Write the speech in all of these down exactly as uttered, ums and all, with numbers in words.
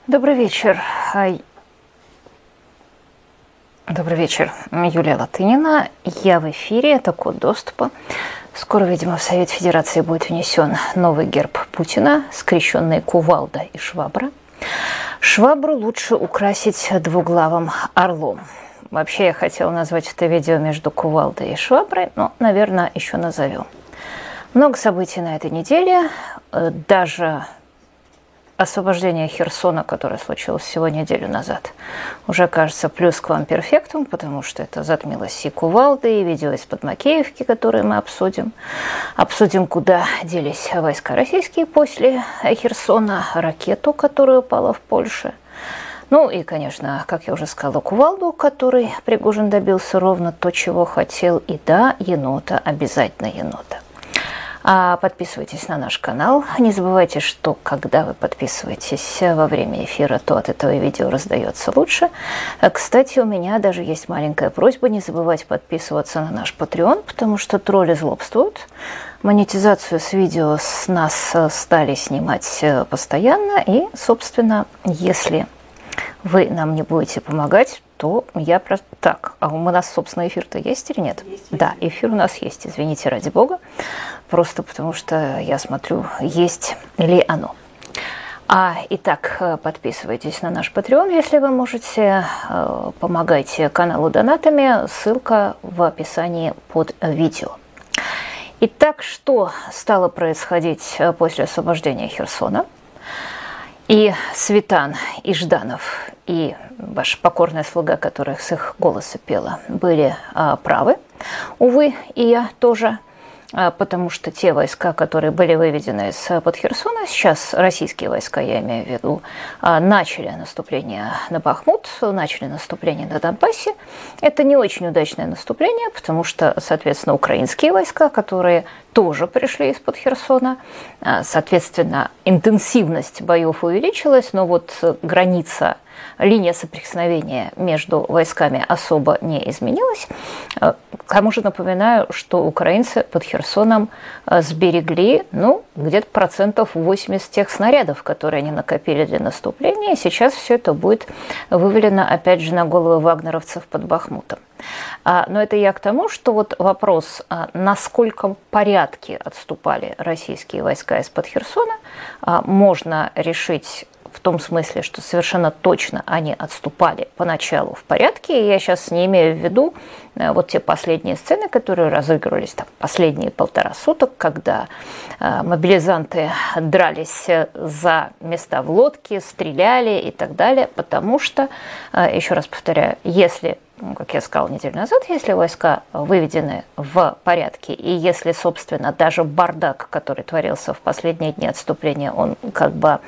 Добрый вечер. Добрый вечер. Юлия Латынина. Я в эфире. Это код доступа. Скоро, видимо, в Совет Федерации будет внесен новый герб Путина, скрещенные кувалда и швабра. Швабру лучше украсить двуглавым орлом. Вообще, я хотела назвать это видео между кувалдой и шваброй, но, наверное, еще назовем. Много событий на этой неделе. Даже освобождение Херсона, которое случилось всего неделю назад, уже кажется плюс к вам перфектум, потому что это затмилось и кувалды, и видео из-под Макеевки, которые мы обсудим. Обсудим, куда делись войска российские после Херсона, ракету, которая упала в Польше. Ну и, конечно, как я уже сказала, кувалду, который Пригожин добился ровно то, чего хотел. И да, енота, обязательно енота. А подписывайтесь на наш канал. Не забывайте, что когда вы подписываетесь во время эфира, то от этого видео раздается лучше. Кстати, у меня даже есть маленькая просьба не забывать подписываться на наш Patreon, потому что тролли злобствуют. Монетизацию с видео с нас стали снимать постоянно. И, собственно, если вы нам не будете помогать, то я просто... Так, а у нас, собственно, эфир-то есть или нет? Есть, да, эфир у нас есть, извините, ради бога. Просто потому что я смотрю, есть ли оно. А, итак, подписывайтесь на наш Patreon, если вы можете. Помогайте каналу донатами. Ссылка в описании под видео. Итак, что стало происходить после освобождения Херсона? И Светан, и Жданов, и ваша покорная слуга, которая с их голоса пела, были а, правы. Увы, и я тоже, а, потому что те войска, которые были выведены из-под Херсона, сейчас российские войска, я имею в виду, а, начали наступление на Бахмут, начали наступление на Донбассе. Это не очень удачное наступление, потому что, соответственно, украинские войска, которые тоже пришли из-под Херсона. Соответственно, интенсивность боев увеличилась, но вот граница, линия соприкосновения между войсками особо не изменилась. К тому же напоминаю, что украинцы под Херсоном сберегли, ну, где-то процентов восемьдесят тех снарядов, которые они накопили для наступления, и сейчас все это будет вывалено, опять же, на головы вагнеровцев под Бахмутом. Но это я к тому, что вот вопрос, насколько в порядке отступали российские войска из-под Херсона, можно решить в том смысле, что совершенно точно они отступали поначалу в порядке. И я сейчас не имею в виду вот те последние сцены, которые разыгрывались там последние полтора суток, когда мобилизанты дрались за места в лодке, стреляли и так далее, потому что, еще раз повторяю, если, как я сказала неделю назад, если войска выведены в порядке, и если, собственно, даже бардак, который творился в последние дни отступления, он как бы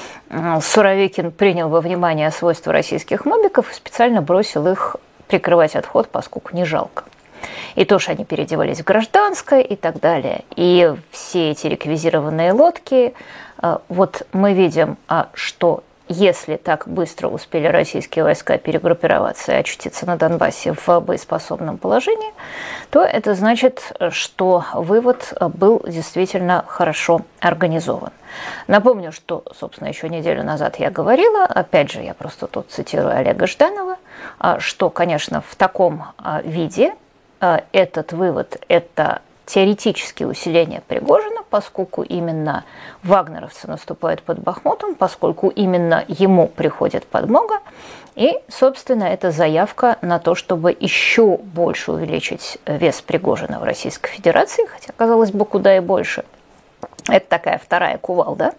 Суровикин принял во внимание свойства российских мобиков и специально бросил их прикрывать отход, поскольку не жалко. И то, что они переодевались в гражданское и так далее. И все эти реквизированные лодки, вот мы видим, что если так быстро успели российские войска перегруппироваться и очутиться на Донбассе в боеспособном положении, то это значит, что вывод был действительно хорошо организован. Напомню, что, собственно, еще неделю назад я говорила, опять же, я просто тут цитирую Олега Жданова, что, конечно, в таком виде этот вывод – это теоретические усиления Пригожина, поскольку именно вагнеровцы наступают под Бахмутом, поскольку именно ему приходит подмога. И, собственно, это заявка на то, чтобы еще больше увеличить вес Пригожина в Российской Федерации, хотя, казалось бы, куда и больше. Это такая вторая кувалда.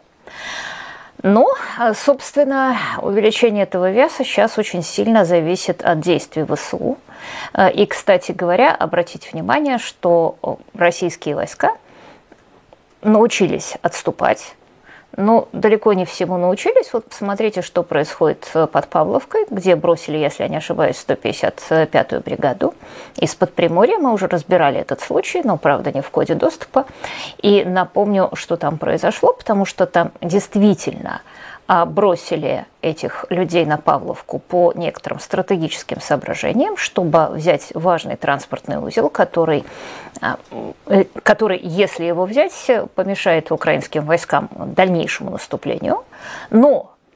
Но, собственно, увеличение этого веса сейчас очень сильно зависит от действий ВСУ. И, кстати говоря, обратите внимание, что российские войска научились отступать, но далеко не всему научились. Вот посмотрите, что происходит под Павловкой, где бросили, если я не ошибаюсь, сто пятьдесят пятую бригаду. Из-под Приморья мы уже разбирали этот случай, но, правда, не в коде доступа. И напомню, что там произошло, потому что там действительно бросили этих людей на Павловку по некоторым стратегическим соображениям, чтобы взять важный транспортный узел, который, который, если его взять, помешает украинским войскам дальнейшему наступлению. Но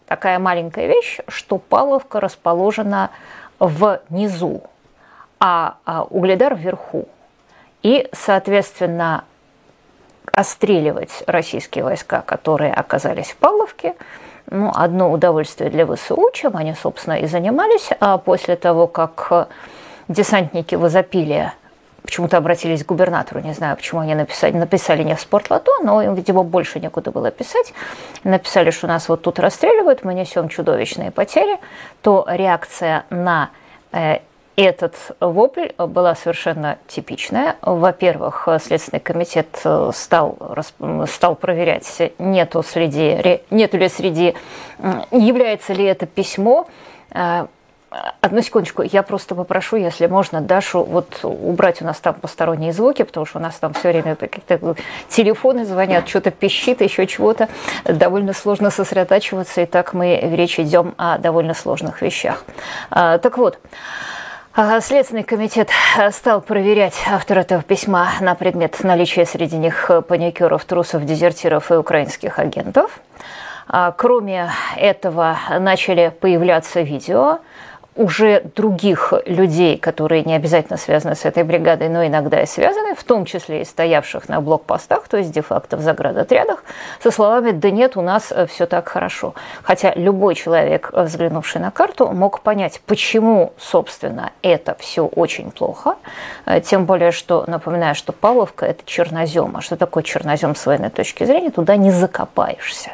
такая маленькая вещь, что Павловка расположена внизу, а Угледар вверху. И, соответственно, отстреливать российские войска, которые оказались в Павловке, ну, одно удовольствие для ВСУ, чем они, собственно, и занимались. А после того, как десантники возопили, почему-то обратились к губернатору, не знаю, почему они написали, написали не в Спортлото, но им, видимо, больше некуда было писать. Написали, что нас вот тут расстреливают, мы несем чудовищные потери, то реакция на э, этот вопль была совершенно типичная. Во-первых, Следственный комитет стал, стал проверять, нету, среди, нету ли среди, является ли это письмо. Одну секундочку, я просто попрошу, если можно, Дашу вот убрать у нас там посторонние звуки, потому что у нас там все время какие-то телефоны звонят, что-то пищит, еще чего-то. Довольно сложно сосредотачиваться, и так мы в речь идем о довольно сложных вещах. Так вот, Следственный комитет стал проверять автора этого письма на предмет наличия среди них паникеров, трусов, дезертиров и украинских агентов. Кроме этого, начали появляться видео уже других людей, которые не обязательно связаны с этой бригадой, но иногда и связаны, в том числе и стоявших на блокпостах, то есть де-факто в заградотрядах, со словами «да нет, у нас все так хорошо». Хотя любой человек, взглянувший на карту, мог понять, почему, собственно, это все очень плохо. Тем более, что, напоминаю, что Павловка – это чернозем. А что такое чернозем с военной точки зрения? Туда не закопаешься.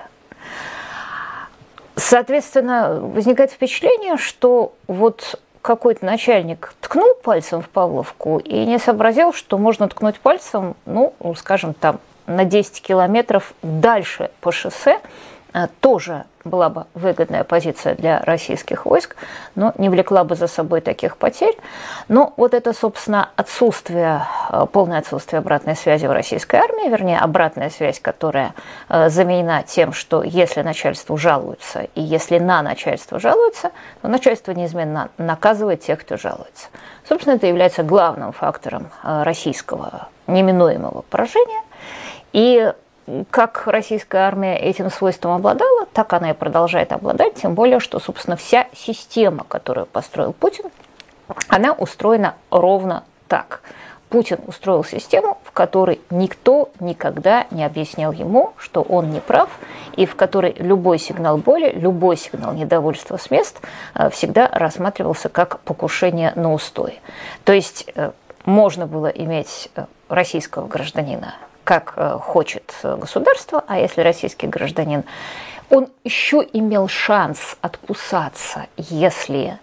Соответственно, возникает впечатление, что вот какой-то начальник ткнул пальцем в Павловку и не сообразил, что можно ткнуть пальцем, ну, скажем, там, на десять километров дальше по шоссе. Тоже была бы выгодная позиция для российских войск, но не влекла бы за собой таких потерь. Но вот это, собственно, отсутствие, полное отсутствие обратной связи в российской армии, вернее, обратная связь, которая заменена тем, что если начальству жалуются, и если на начальство жалуются, то начальство неизменно наказывает тех, кто жалуется. Собственно, это является главным фактором российского неминуемого поражения. И как российская армия этим свойством обладала, так она и продолжает обладать, тем более, что, собственно, вся система, которую построил Путин, она устроена ровно так. Путин устроил систему, в которой никто никогда не объяснял ему, что он не прав, и в которой любой сигнал боли, любой сигнал недовольства с мест всегда рассматривался как покушение на устои. То есть можно было иметь российского гражданина, как хочет государство, а если российский гражданин, он еще имел шанс откусаться, если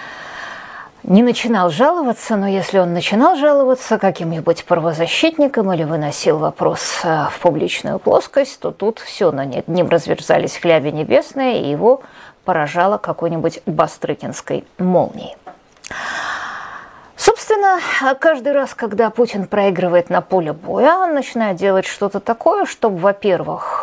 не начинал жаловаться, но если он начинал жаловаться каким-нибудь правозащитником или выносил вопрос в публичную плоскость, то тут все, на ним разверзались хляби небесные, и его поражало какой-нибудь бастрыкинской молнией. Собственно, каждый раз, когда Путин проигрывает на поле боя, он начинает делать что-то такое, чтобы, во-первых,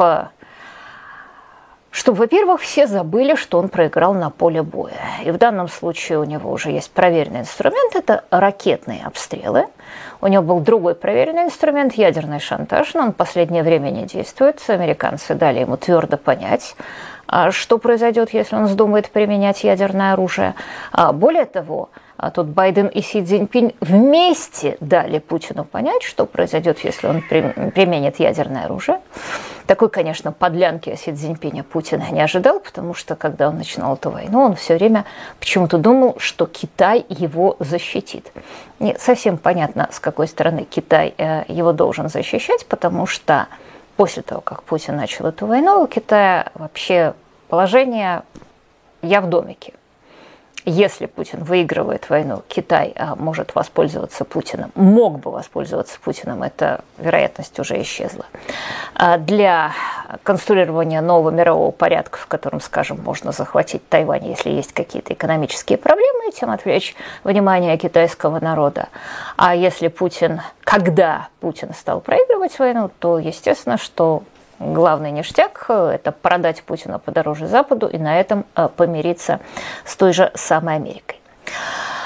чтобы, во-первых, все забыли, что он проиграл на поле боя. И в данном случае у него уже есть проверенный инструмент – это ракетные обстрелы. У него был другой проверенный инструмент – ядерный шантаж, но он в последнее время не действует. Американцы дали ему твердо понять, что произойдет, если он вздумает применять ядерное оружие. Более того, тут Байден и Си Цзиньпинь вместе дали Путину понять, что произойдет, если он применит ядерное оружие. Такой, конечно, подлянки Си Цзиньпиня Путин не ожидал, потому что, когда он начинал эту войну, он все время почему-то думал, что Китай его защитит. Не совсем понятно, с какой стороны Китай его должен защищать, потому что после того, как Путин начал эту войну, у Китая вообще положение «я в домике». Если Путин выигрывает войну, Китай может воспользоваться Путиным, мог бы воспользоваться Путиным, эта вероятность уже исчезла, для конструирования нового мирового порядка, в котором, скажем, можно захватить Тайвань, если есть какие-то экономические проблемы, и тем отвлечь внимание китайского народа. А если Путин, когда Путин стал проигрывать войну, то естественно, что главный ништяк – это продать Путина подороже Западу и на этом помириться с той же самой Америкой.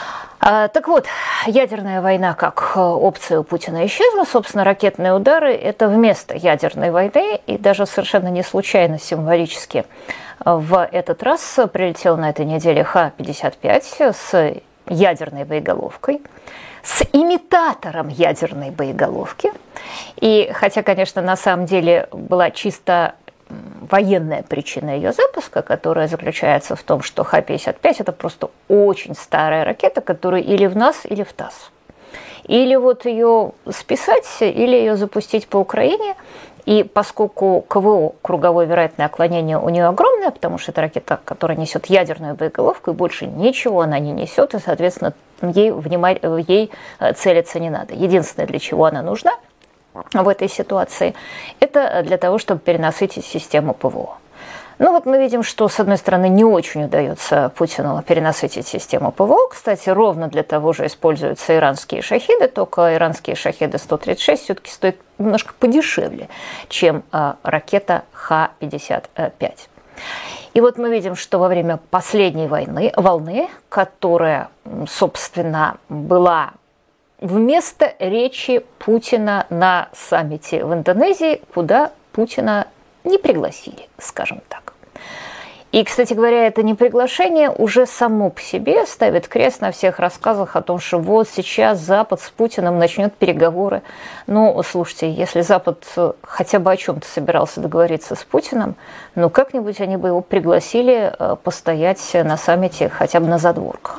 А, так вот, ядерная война как опция у Путина исчезла. Собственно, ракетные удары – это вместо ядерной войны. И даже совершенно не случайно, символически, в этот раз прилетел на этой неделе Х пятьдесят пять с ядерной боеголовкой, с имитатором ядерной боеголовки. И хотя, конечно, на самом деле была чисто военная причина ее запуска, которая заключается в том, что Х пятьдесят пять – это просто очень старая ракета, которая или в нас, или в ТАСС. Или вот ее списать, или ее запустить по Украине. И поскольку КВО, круговое вероятное отклонение, у нее огромное, потому что это ракета, которая несет ядерную боеголовку, и больше ничего она не несет, и, соответственно, ей, внимать, ей целиться не надо. Единственное, для чего она нужна в этой ситуации, это для того, чтобы перенасытить систему ПВО. Ну вот мы видим, что, с одной стороны, не очень удается Путину перенасытить систему ПВО. Кстати, ровно для того же используются иранские шахиды, только иранские шахиды сто тридцать шесть все-таки стоят немножко подешевле, чем а, ракета Х пятьдесят пять. И вот мы видим, что во время последней войны, волны, которая, собственно, была вместо речи Путина на саммите в Индонезии, куда Путина не пригласили, скажем так. И, кстати говоря, это неприглашение уже само по себе ставит крест на всех рассказах о том, что вот сейчас Запад с Путиным начнет переговоры. Ну, слушайте, если Запад хотя бы о чем-то собирался договориться с Путиным, ну, как-нибудь они бы его пригласили постоять на саммите хотя бы на задворках.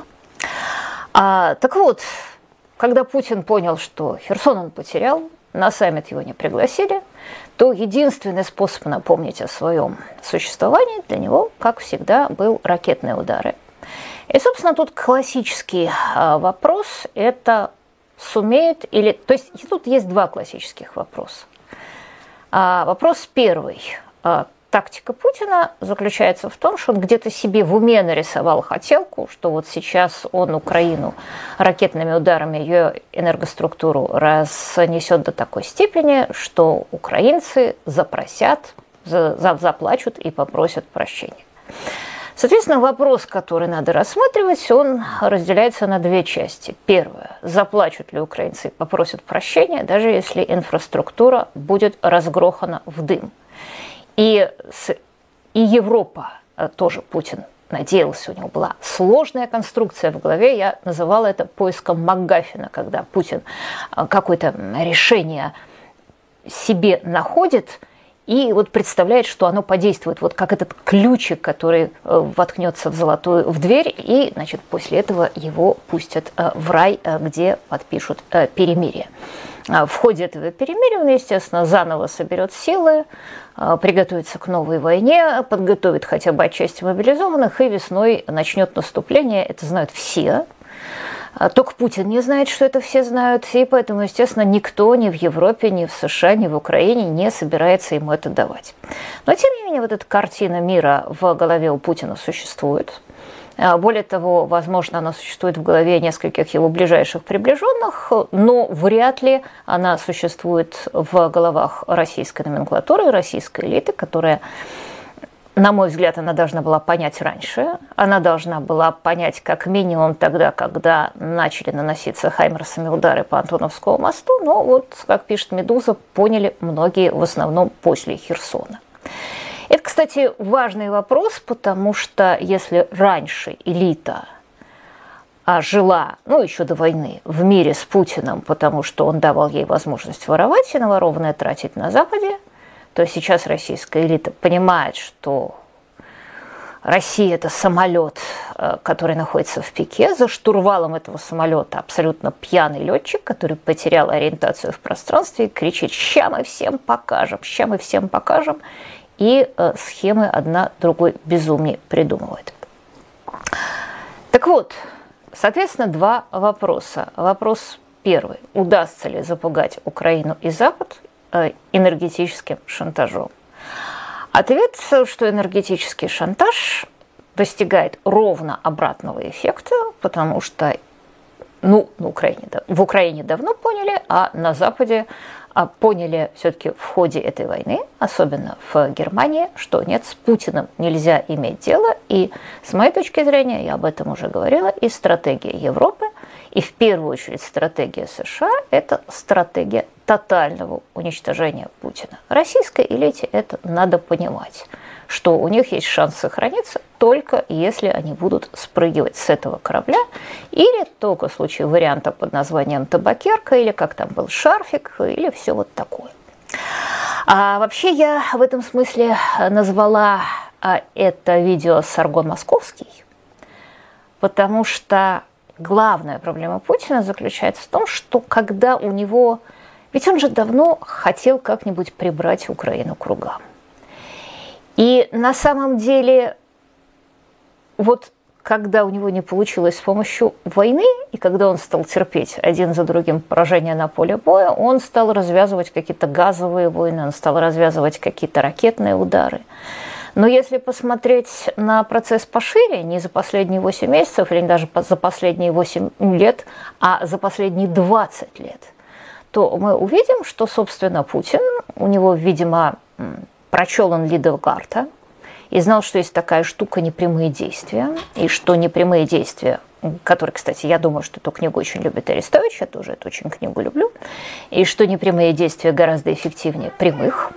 А, так вот, когда Путин понял, что Херсон он потерял, на саммит его не пригласили, то единственный способ напомнить о своем существовании для него, как всегда, был ракетные удары. И, собственно, тут классический вопрос – это сумеет или… То есть тут есть два классических вопроса. Вопрос первый. Тактика Путина заключается в том, что он где-то себе в уме нарисовал хотелку, что вот сейчас он Украину ракетными ударами, ее энергоструктуру разнесет до такой степени, что украинцы запросят, за, за, заплачут и попросят прощения. Соответственно, вопрос, который надо рассматривать, он разделяется на две части. Первое. Заплачут ли украинцы и попросят прощения, даже если инфраструктура будет разгрохана в дым. И, с, и Европа тоже Путин надеялся, у него была сложная конструкция в голове, я называла это поиском МакГаффина, когда Путин какое-то решение себе находит и вот представляет, что оно подействует, вот как этот ключик, который воткнется в золотую в дверь, и, значит, после этого его пустят в рай, где подпишут перемирие. В ходе этого перемирия он, естественно, заново соберет силы, приготовится к новой войне, подготовит хотя бы отчасти мобилизованных, и весной начнет наступление. Это знают все. Только Путин не знает, что это все знают, и поэтому, естественно, никто ни в Европе, ни в США, ни в Украине не собирается ему это давать. Но, тем не менее, вот эта картина мира в голове у Путина существует. Более того, возможно, она существует в голове нескольких его ближайших приближенных, но вряд ли она существует в головах российской номенклатуры, российской элиты, которая, на мой взгляд, она должна была понять раньше. Она должна была понять как минимум тогда, когда начали наноситься хаймерсами удары по Антоновскому мосту, но вот, как пишет «Медуза», поняли многие в основном после Херсона. Это, кстати, важный вопрос, потому что если раньше элита жила, ну, еще до войны, в мире с Путиным, потому что он давал ей возможность воровать и наворованное тратить на Западе, то сейчас российская элита понимает, что Россия – это самолет, который находится в пике. За штурвалом этого самолета абсолютно пьяный летчик, который потерял ориентацию в пространстве, кричит: «Ща мы всем покажем, ща мы всем покажем». И э, схемы одна другой безумнее придумывает. Так вот, соответственно, два вопроса. Вопрос первый. Удастся ли запугать Украину и Запад э, энергетическим шантажом? Ответ, что энергетический шантаж достигает ровно обратного эффекта, потому что ну, на Украине, в Украине давно поняли, а на Западе а поняли все-таки в ходе этой войны, особенно в Германии, что нет, с Путиным нельзя иметь дело. И с моей точки зрения, я об этом уже говорила, и стратегия Европы, И в первую очередь стратегия США – это стратегия тотального уничтожения Путина. Российской элите это надо понимать, что у них есть шанс сохраниться только если они будут спрыгивать с этого корабля, или только в случае варианта под названием табакерка, или как там был шарфик, или все вот такое. А вообще я в этом смысле назвала это видео «Саргон Московский», потому что главная проблема Путина заключается в том, что когда у него... Ведь он же давно хотел как-нибудь прибрать Украину к рукам. И на самом деле, вот когда у него не получилось с помощью войны, и когда он стал терпеть один за другим поражения на поле боя, он стал развязывать какие-то газовые войны, он стал развязывать какие-то ракетные удары. Но если посмотреть на процесс пошире, не за последние восемь месяцев, или даже за последние восемь лет, а за последние двадцать лет, то мы увидим, что, собственно, Путин, у него, видимо, прочел он Лидл-Гарта и знал, что есть такая штука непрямые действия, и что непрямые действия, которые, кстати, я думаю, что эту книгу очень любит Арестович, я тоже эту очень книгу люблю, и что непрямые действия гораздо эффективнее прямых,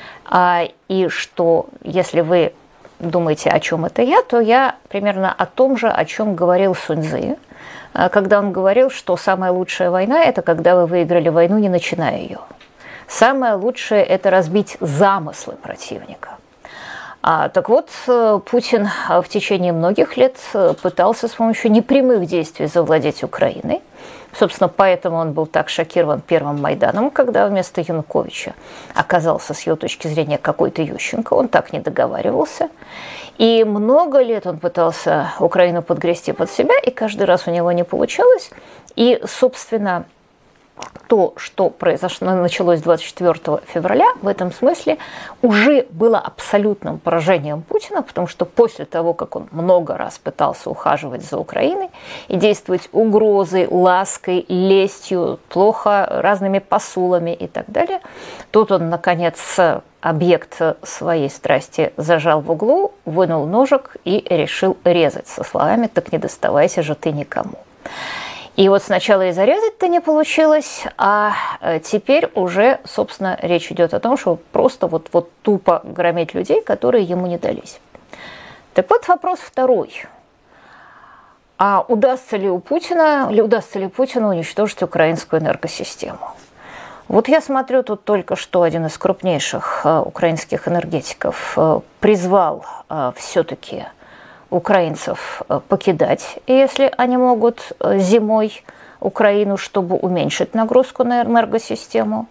и что, если вы думаете, о чем это я, то я примерно о том же, о чем говорил Сунь Цзы, когда он говорил, что самая лучшая война – это когда вы выиграли войну, не начиная ее. Самое лучшее – это разбить замыслы противника. А, так вот, Путин в течение многих лет пытался с помощью непрямых действий завладеть Украиной. Собственно, поэтому он был так шокирован первым Майданом, когда вместо Януковича оказался, с его точки зрения, какой-то Ющенко. Он так не договаривался. И много лет он пытался Украину подгрести под себя, и каждый раз у него не получалось. И, собственно, то, что произошло, началось двадцать четвёртого февраля, в этом смысле уже было абсолютным поражением Путина, потому что после того, как он много раз пытался ухаживать за Украиной и действовать угрозой, лаской, лестью, плохо разными посулами и так далее, тут он, наконец, объект своей страсти зажал в углу, вынул ножик и решил резать со словами «так не доставайся же ты никому». И вот сначала и зарезать-то не получилось, а теперь уже, собственно, речь идет о том, что просто вот, вот тупо громить людей, которые ему не дались. Так вот вопрос второй. А удастся ли у Путина, или удастся ли Путину уничтожить украинскую энергосистему? Вот я смотрю, тут только что один из крупнейших украинских энергетиков призвал все-таки украинцев покидать, если они могут зимой Украину, чтобы уменьшить нагрузку на энергосистему.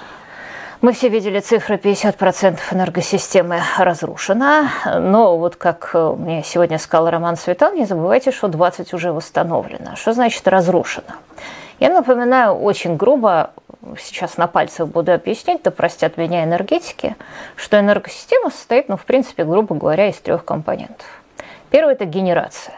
Мы все видели цифры, пятьдесят процентов энергосистемы разрушена, но вот как мне сегодня сказал Роман Светан, не забывайте, что двадцать уже восстановлено. Что значит разрушено? Я напоминаю очень грубо, сейчас на пальцах буду объяснять, да простят меня энергетики, что энергосистема состоит, ну, в принципе, грубо говоря, из трех компонентов. Первое – это генерация.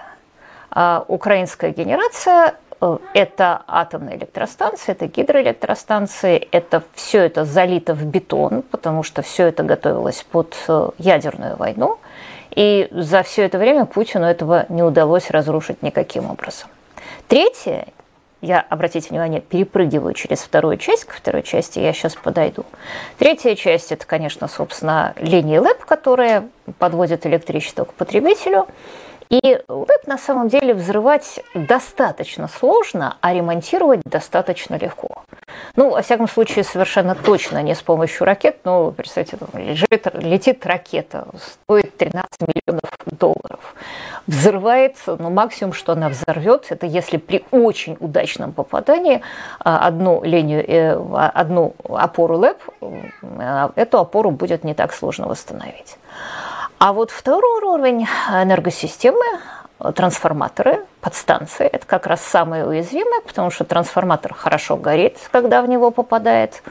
А украинская генерация – это атомные электростанции, это гидроэлектростанции, это все это залито в бетон, потому что все это готовилось под ядерную войну, и за все это время Путину этого не удалось разрушить никаким образом. Третье, я, обратите внимание, перепрыгиваю через вторую часть, к второй части я сейчас подойду. Третья часть – это, конечно, собственно, линии ЛЭП, которые подводят электричество к потребителю. И ЛЭП на самом деле взрывать достаточно сложно, а ремонтировать достаточно легко. Ну, во всяком случае, совершенно точно не с помощью ракет. Ну, представьте, лежит, летит ракета, стоит тринадцать миллионов долларов. Взрывается, ну, максимум, что она взорвет, это если при очень удачном попадании одну линию, одну опору ЛЭП, эту опору будет не так сложно восстановить. А вот второй уровень энергосистемы, трансформаторы, подстанции, это как раз самое уязвимое, потому что трансформатор хорошо горит, когда в него попадает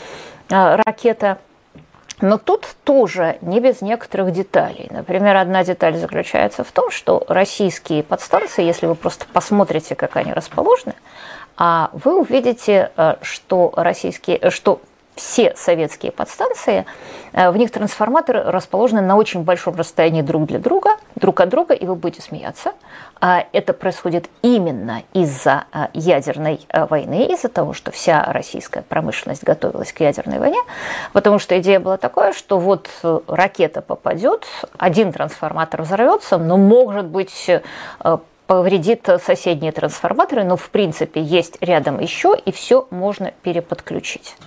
ракета. Но тут тоже не без некоторых деталей. Например, одна деталь заключается в том, что российские подстанции, если вы просто посмотрите, как они расположены, вы увидите, что российские, что все советские подстанции, в них трансформаторы расположены на очень большом расстоянии друг для друга, друг от друга, и вы будете смеяться. Это происходит именно из-за ядерной войны, из-за того, что вся российская промышленность готовилась к ядерной войне, потому что идея была такая, что вот ракета попадет, один трансформатор взорвется, но, может быть, повредит соседние трансформаторы, но в принципе есть рядом еще, и все можно переподключить.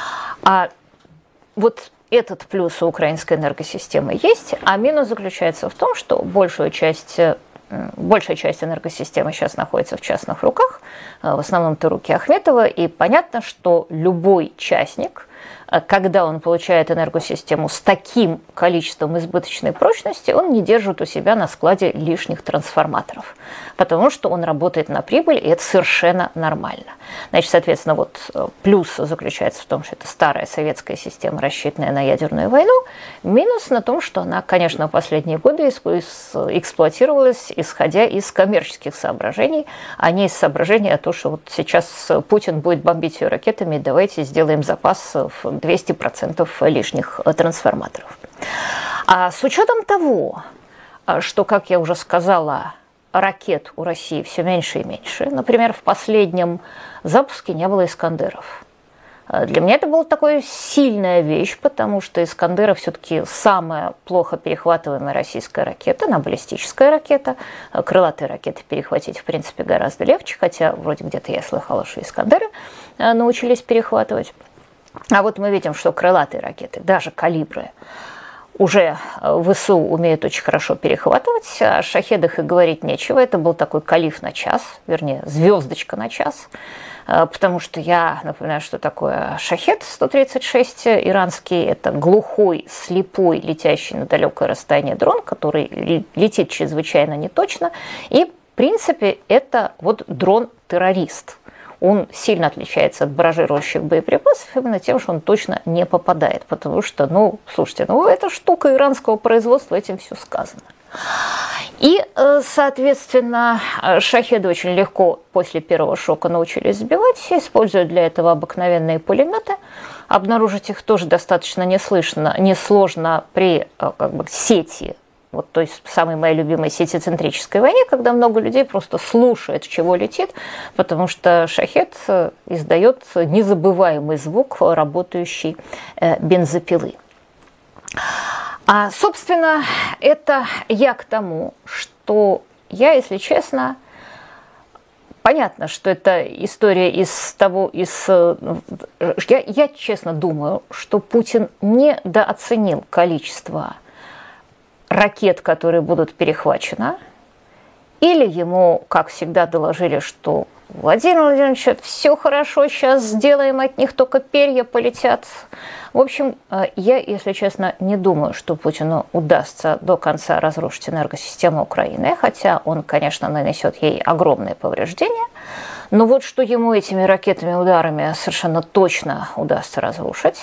А вот этот плюс у украинской энергосистемы есть, а минус заключается в том, что большую часть, большая часть энергосистемы сейчас находится в частных руках, в основном-то руки Ахметова, и понятно, что любой частник, когда он получает энергосистему с таким количеством избыточной прочности, он не держит у себя на складе лишних трансформаторов, потому что он работает на прибыль, и это совершенно нормально. Значит, соответственно, вот плюс заключается в том, что это старая советская система, рассчитанная на ядерную войну, минус на том, что она, конечно, в последние годы эксплуатировалась, исходя из коммерческих соображений, а не из соображений о том, что вот сейчас Путин будет бомбить ее ракетами, давайте сделаем запас в двести процентов лишних трансформаторов. А с учетом того, что, как я уже сказала, ракет у России все меньше и меньше, например, в последнем запуске не было «Искандеров». Для меня это была такая сильная вещь, потому что «Искандеры» все-таки самая плохо перехватываемая российская ракета, она баллистическая ракета. Крылатые ракеты перехватить, в принципе, гораздо легче, хотя вроде где-то я слыхала, что «Искандеры» научились перехватывать. А вот мы видим, что крылатые ракеты, даже калибры, уже ВСУ умеют очень хорошо перехватывать, о шахедах и говорить нечего. Это был такой калиф на час, вернее, звездочка на час, потому что я напоминаю, что такое шахед сто тридцать шесть иранский. Это глухой, слепой, летящий на далекое расстояние дрон, который летит чрезвычайно неточно. И, в принципе, это вот дрон-террорист. Он сильно отличается от баражирующих боеприпасов именно тем, что он точно не попадает, потому что, ну, слушайте, ну, это штука иранского производства, этим все сказано. И, соответственно, шахеды очень легко после первого шока научились сбивать, используя для этого обыкновенные пулеметы. Обнаружить их тоже достаточно неслышно, несложно при как бы, сети. Вот, то есть в самой моей любимой сетицентрической войне, когда много людей просто слушает, чего летит, потому что шахед издает незабываемый звук работающей бензопилы. А, собственно, это я к тому, что я, если честно, понятно, что это история из того, из... Я, я честно думаю, что Путин недооценил количество ракет, которые будут перехвачены, или ему, как всегда, доложили, что Владимир Владимирович, все хорошо, сейчас сделаем, от них только перья полетят. В общем, я, если честно, не думаю, что Путину удастся до конца разрушить энергосистему Украины, хотя он, конечно, нанесет ей огромные повреждения, но вот что ему этими ракетами-ударами совершенно точно удастся разрушить,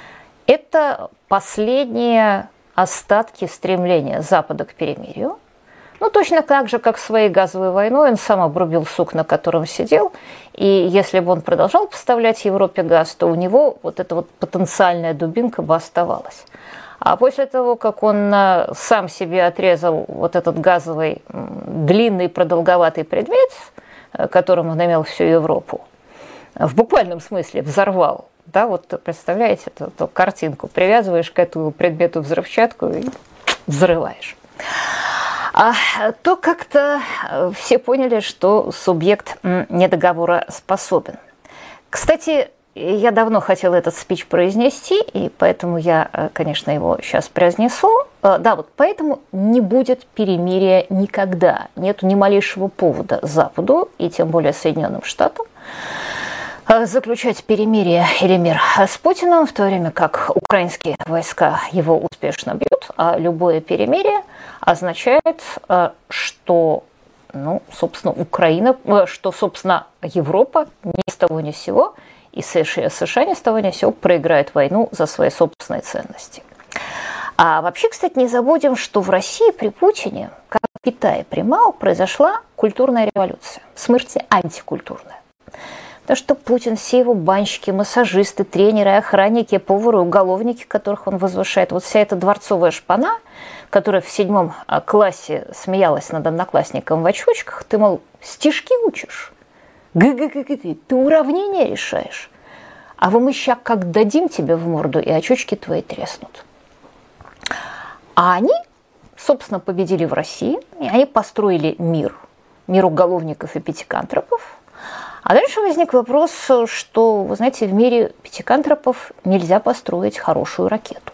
это последние остатки стремления Запада к перемирию. Ну, точно так же, как своей газовой войной, он сам обрубил сук, на котором сидел, и если бы он продолжал поставлять Европе газ, то у него вот эта вот потенциальная дубинка бы оставалась. А после того, как он сам себе отрезал вот этот газовый длинный продолговатый предмет, которым он имел всю Европу, в буквальном смысле взорвал, да, вот представляете эту, эту картинку, привязываешь к этому предмету взрывчатку и взрываешь. А, то как-то все поняли, что субъект недоговороспособен. Кстати, я давно хотела этот спич произнести, и поэтому я, конечно, его сейчас произнесу. Да, вот поэтому не будет перемирия никогда. Нет ни малейшего повода Западу, и тем более Соединенным Штатам, заключать перемирие или мир с Путиным, в то время как украинские войска его успешно бьют, а любое перемирие означает, что, ну, собственно, Украина, что, собственно, Европа ни с того ни с сего, и США ни с того ни с сего проиграет войну за свои собственные ценности. А вообще, кстати, не забудем, что в России при Путине, как в Китае при Мао, произошла культурная революция, в смысле антикультурная. Да что Путин, все его банщики, массажисты, тренеры, охранники, повары, уголовники, которых он возвышает, вот вся эта дворцовая шпана, которая в седьмом классе смеялась над одноклассником в очочках, ты, мол, стишки учишь, г-г-г-г, ты уравнения решаешь, а вы мы ща как дадим тебе в морду, и очочки твои треснут. А они, собственно, победили в России, и они построили мир, мир уголовников и пятикантропов. А дальше возник вопрос, что, вы знаете, в мире пятикантропов нельзя построить хорошую ракету.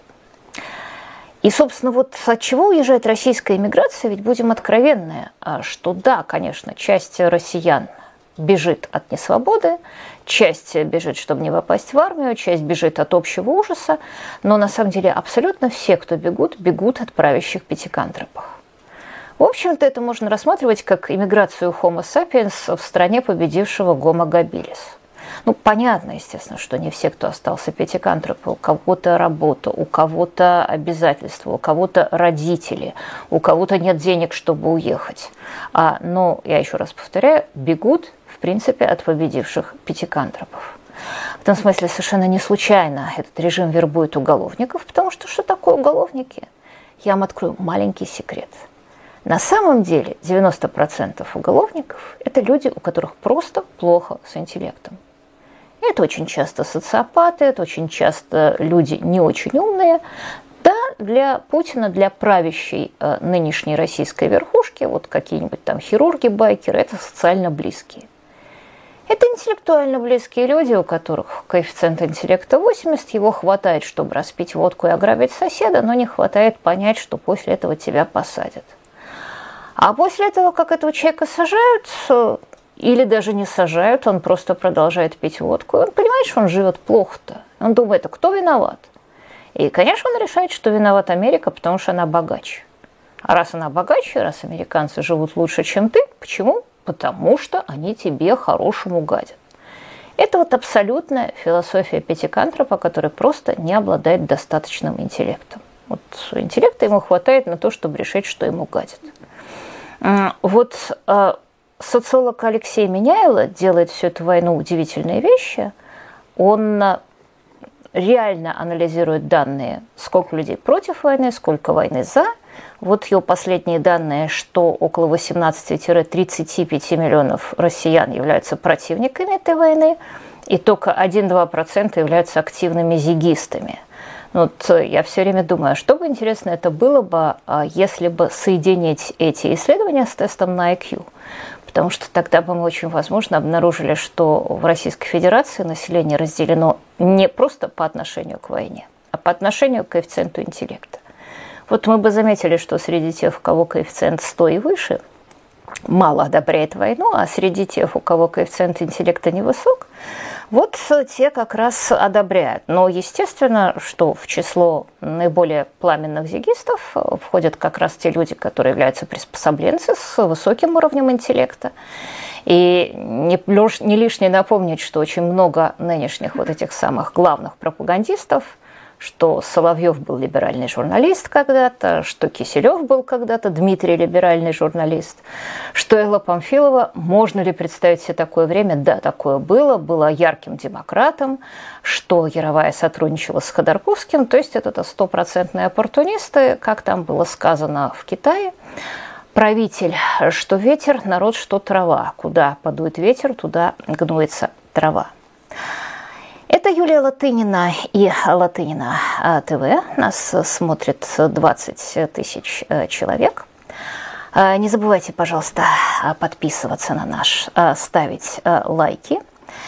И, собственно, вот от чего уезжает российская эмиграция, ведь будем откровенны, что да, конечно, часть россиян бежит от несвободы, часть бежит, чтобы не попасть в армию, часть бежит от общего ужаса, но на самом деле абсолютно все, кто бегут, бегут от правящих пятикантропов. В общем-то, это можно рассматривать как иммиграцию Homo sapiens в стране победившего Homo habilis. Ну, понятно, естественно, что не все, кто остался пятикантропы, у кого-то работа, у кого-то обязательства, у кого-то родители, у кого-то нет денег, чтобы уехать. А, но, я еще раз повторяю, бегут, в принципе, от победивших пятикантропов. В этом смысле совершенно не случайно этот режим вербует уголовников, потому что что такое уголовники? Я вам открою маленький секрет. На самом деле девяносто процентов уголовников – это люди, у которых просто плохо с интеллектом. Это очень часто социопаты, это очень часто люди не очень умные. Да, для Путина, для правящей э, нынешней российской верхушки, вот какие-нибудь там хирурги-байкеры, это социально близкие. Это интеллектуально близкие люди, у которых коэффициент интеллекта восемьдесят, его хватает, чтобы распить водку и ограбить соседа, но не хватает понять, что после этого тебя посадят. А после этого, как этого человека сажают, или даже не сажают, он просто продолжает пить водку, и он понимает, что он живет плохо-то. Он думает, а кто виноват? И, конечно, он решает, что виноват Америка, потому что она богаче. А раз она богаче, раз американцы живут лучше, чем ты, почему? Потому что они тебе хорошему гадят. Это вот абсолютная философия пятикантропа, который просто не обладает достаточным интеллектом. Вот интеллекта ему хватает на то, чтобы решить, что ему гадят. Вот социолог Алексей Меняйло делает всю эту войну удивительные вещи. Он реально анализирует данные, сколько людей против войны, сколько войны за. Вот его последние данные, что около восемнадцати-тридцати пяти миллионов россиян являются противниками этой войны, и только один-два процента являются активными зигистами. Вот я все время думаю, что бы интересно это было бы, если бы соединить эти исследования с тестом на ай кью. Потому что тогда бы мы очень возможно обнаружили, что в Российской Федерации население разделено не просто по отношению к войне, а по отношению к коэффициенту интеллекта. Вот мы бы заметили, что среди тех, у кого коэффициент сто и выше, мало одобряет войну, а среди тех, у кого коэффициент интеллекта невысок, вот те как раз одобряют. Но естественно, что в число наиболее пламенных зигистов входят как раз те люди, которые являются приспособленцы с высоким уровнем интеллекта. И не, не лишнее напомнить, что очень много нынешних вот этих самых главных пропагандистов, что Соловьев был либеральный журналист когда-то, что Киселев был когда-то Дмитрий либеральный журналист, что Элла Памфилова, можно ли представить себе такое время? Да, такое было, была ярким демократом, что Яровая сотрудничала с Ходорковским, то есть это стопроцентные оппортунисты, как там было сказано в Китае. Правитель, что ветер, народ, что трава. Куда подует ветер, туда гнуется трава. Это Юлия Латынина и Латынина ТВ. Нас смотрит двадцать тысяч человек. Не забывайте, пожалуйста, подписываться на наш, ставить лайки.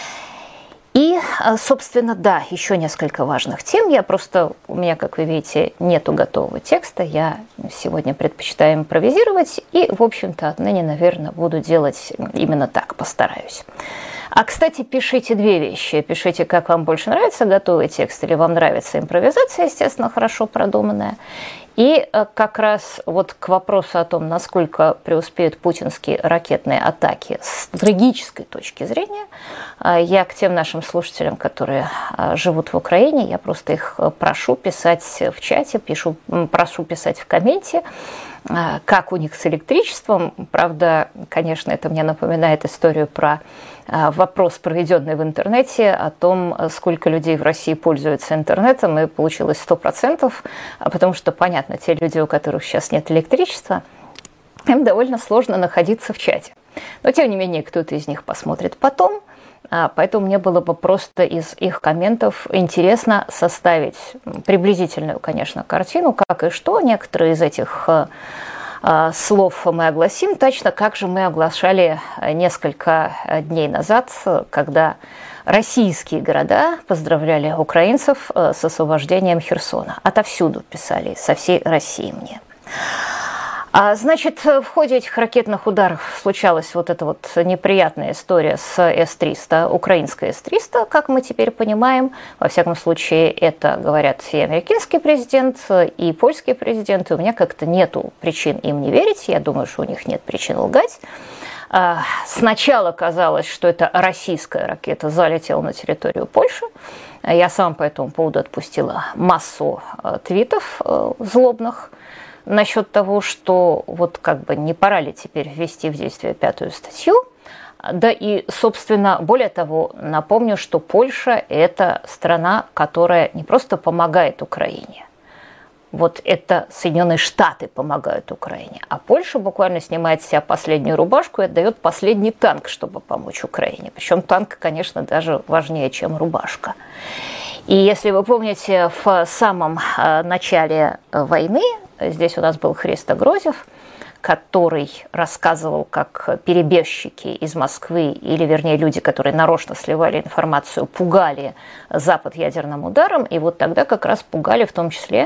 И, собственно, да, еще несколько важных тем. Я просто, у меня, как вы видите, нету готового текста. Я сегодня предпочитаю импровизировать. И, в общем-то, отныне, наверное, буду делать именно так, постараюсь. А, кстати, пишите две вещи. Пишите, как вам больше нравится готовый текст, или вам нравится импровизация, естественно, хорошо продуманная. И как раз вот к вопросу о том, насколько преуспеют путинские ракетные атаки с стратегической точки зрения, я к тем нашим слушателям, которые живут в Украине, я просто их прошу писать в чате, пишу, прошу писать в комменте, как у них с электричеством. Правда, конечно, это мне напоминает историю про вопрос, проведенный в интернете, о том, сколько людей в России пользуются интернетом, и получилось сто процентов, потому что, понятно, те люди, у которых сейчас нет электричества, им довольно сложно находиться в чате. Но, тем не менее, кто-то из них посмотрит потом, поэтому мне было бы просто из их комментов интересно составить приблизительную, конечно, картину, как и что. Некоторые из этих слов мы огласим точно, как же мы оглашали несколько дней назад, когда российские города поздравляли украинцев с освобождением Херсона. Отовсюду писали, со всей России мне. А, значит, в ходе этих ракетных ударов случалась вот эта вот неприятная история с эс триста, украинская эс триста, как мы теперь понимаем. Во всяком случае, это говорят и американский президент, и польский президент, и у меня как-то нету причин им не верить, я думаю, что у них нет причин лгать. А, сначала казалось, что это российская ракета залетела на территорию Польши. Я сам по этому поводу отпустила массу твитов злобных насчет того, что вот как бы не пора ли теперь ввести в действие пятую статью. Да и, собственно, более того, напомню, что Польша – это страна, которая не просто помогает Украине. Вот это Соединенные Штаты помогают Украине, а Польша буквально снимает с себя последнюю рубашку и отдает последний танк, чтобы помочь Украине. Причем танк, конечно, даже важнее, чем рубашка. И если вы помните, в самом начале войны здесь у нас был Христо Грозев, который рассказывал, как перебежчики из Москвы, или, вернее, люди, которые нарочно сливали информацию, пугали Запад ядерным ударом. И вот тогда как раз пугали в том числе,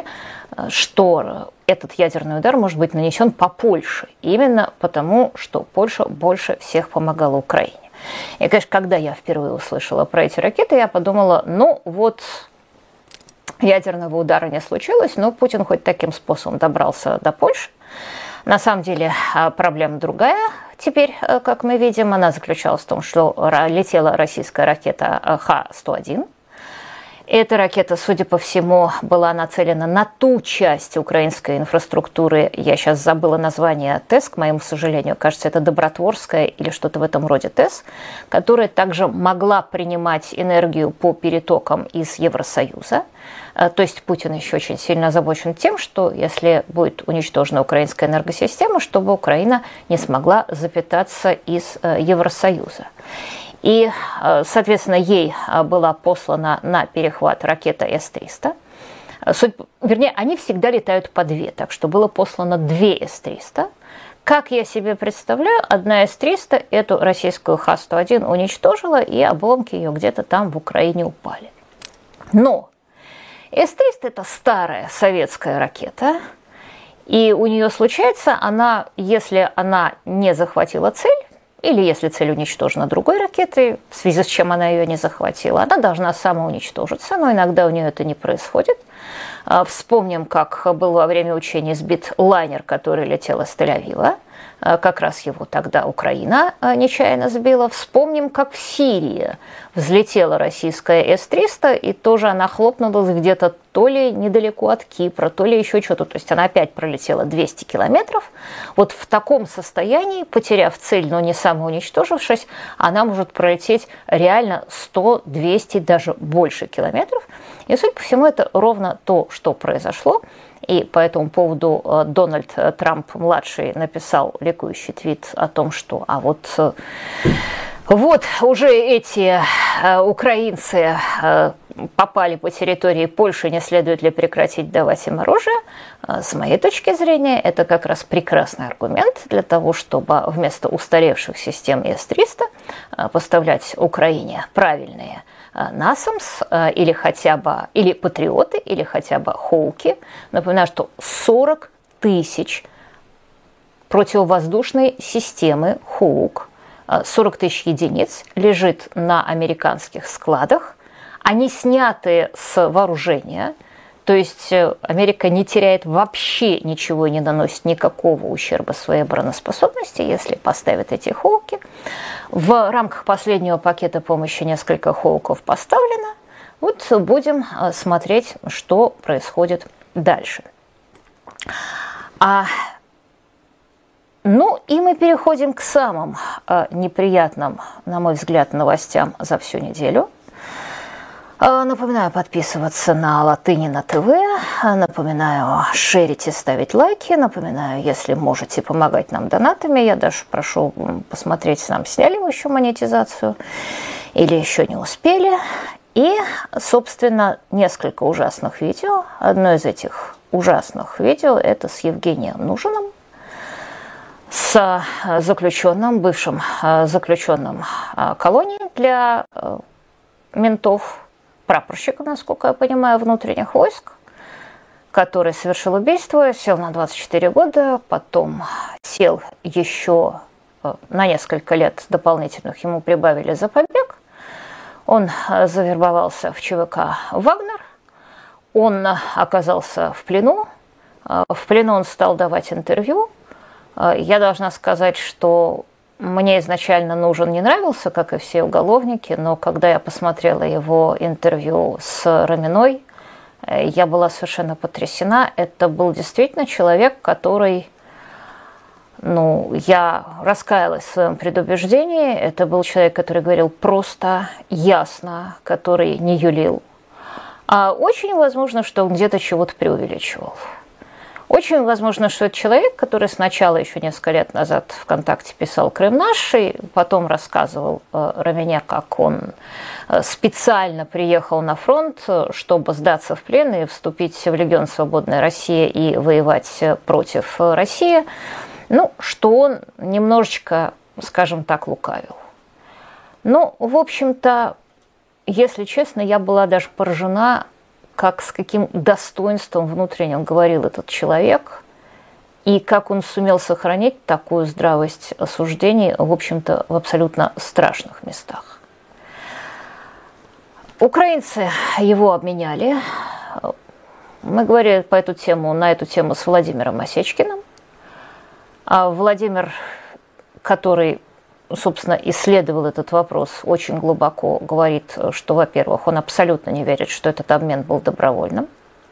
что этот ядерный удар может быть нанесен по Польше. Именно потому, что Польша больше всех помогала Украине. И, конечно, когда я впервые услышала про эти ракеты, я подумала, ну вот ядерного удара не случилось, но Путин хоть таким способом добрался до Польши. На самом деле проблема другая теперь, как мы видим. Она заключалась в том, что летела российская ракета Х сто один. Эта ракета, судя по всему, была нацелена на ту часть украинской инфраструктуры, я сейчас забыла название ТЭС, к моему сожалению, кажется, это Добротворская или что-то в этом роде ТЭС, которая также могла принимать энергию по перетокам из Евросоюза. То есть Путин еще очень сильно озабочен тем, что если будет уничтожена украинская энергосистема, чтобы Украина не смогла запитаться из Евросоюза. И, соответственно, ей была послана на перехват ракета эс триста. Суть, вернее, они всегда летают по две, так что было послано две эс триста. Как я себе представляю, одна эс триста эту российскую Х сто один уничтожила, и обломки ее где-то там в Украине упали. Но эс триста – это старая советская ракета, и у нее случается, она, если она не захватила цель, или если цель уничтожена другой ракетой, в связи с чем она ее не захватила, она должна самоуничтожиться, но иногда у нее это не происходит. Вспомним, как был во время учений сбит лайнер, который летел из Тель-Авива. Как раз его тогда Украина нечаянно сбила. Вспомним, как в Сирии взлетела российская эс триста, и тоже она хлопнулась где-то то ли недалеко от Кипра, то ли еще что-то. То есть она опять пролетела двести километров. Вот в таком состоянии, потеряв цель, но не самоуничтожившись, она может пролететь реально сто, двести, даже больше километров. И, судя по всему, это ровно то, что произошло. И по этому поводу Дональд Трамп-младший написал ликующий твит о том, что а вот, вот уже эти украинцы попали по территории Польши, не следует ли прекратить давать им оружие. С моей точки зрения, это как раз прекрасный аргумент для того, чтобы вместо устаревших систем эс триста поставлять Украине правильные насамс или хотя бы, или патриоты, или хотя бы хоуки. Напоминаю, что сорок тысяч противовоздушной системы хоук, сорок тысяч единиц лежит на американских складах. Они сняты с вооружения, То есть Америка не теряет вообще ничего и не наносит никакого ущерба своей обороноспособности, если поставит эти хоуки. В рамках последнего пакета помощи несколько хоуков поставлено. Вот будем смотреть, что происходит дальше. А, ну и мы переходим к самым а, неприятным, на мой взгляд, новостям за всю неделю. Напоминаю подписываться на Латынина ТВ, напоминаю шерить и ставить лайки, напоминаю, если можете помогать нам донатами, я даже прошу посмотреть, нам сняли мы еще монетизацию или еще не успели. И, собственно, несколько ужасных видео. Одно из этих ужасных видео – это с Евгением Нужиным, с заключенным, бывшим заключенным колонии для ментов, прапорщика, насколько я понимаю, внутренних войск, который совершил убийство, сел на двадцать четыре года, потом сел еще на несколько лет дополнительных, ему прибавили за побег. Он завербовался в ЧВК «Вагнер», он оказался в плену, в плену он стал давать интервью. Я должна сказать, что мне изначально Нужен не нравился, как и все уголовники, но когда я посмотрела его интервью с Раминой, я была совершенно потрясена. Это был действительно человек, который, ну, я раскаялась в своем предубеждении. Это был человек, который говорил просто, ясно, который не юлил. А очень возможно, что он где-то чего-то преувеличивал. Очень возможно, что это человек, который сначала, еще несколько лет назад ВКонтакте писал «Крым наш», и потом рассказывал э, Рамине, как он э, специально приехал на фронт, чтобы сдаться в плен и вступить в Легион Свободной России и воевать против России. Ну, что он немножечко, скажем так, лукавил. Ну, в общем-то, если честно, я была даже поражена, как с каким достоинством внутренним говорил этот человек, и как он сумел сохранить такую здравость суждений, в общем-то, в абсолютно страшных местах. Украинцы его обменяли. Мы говорили по эту тему, на эту тему с Владимиром Осечкиным. А Владимир, который, собственно, исследовал этот вопрос очень глубоко, говорит, что, во-первых, он абсолютно не верит, что этот обмен был добровольным.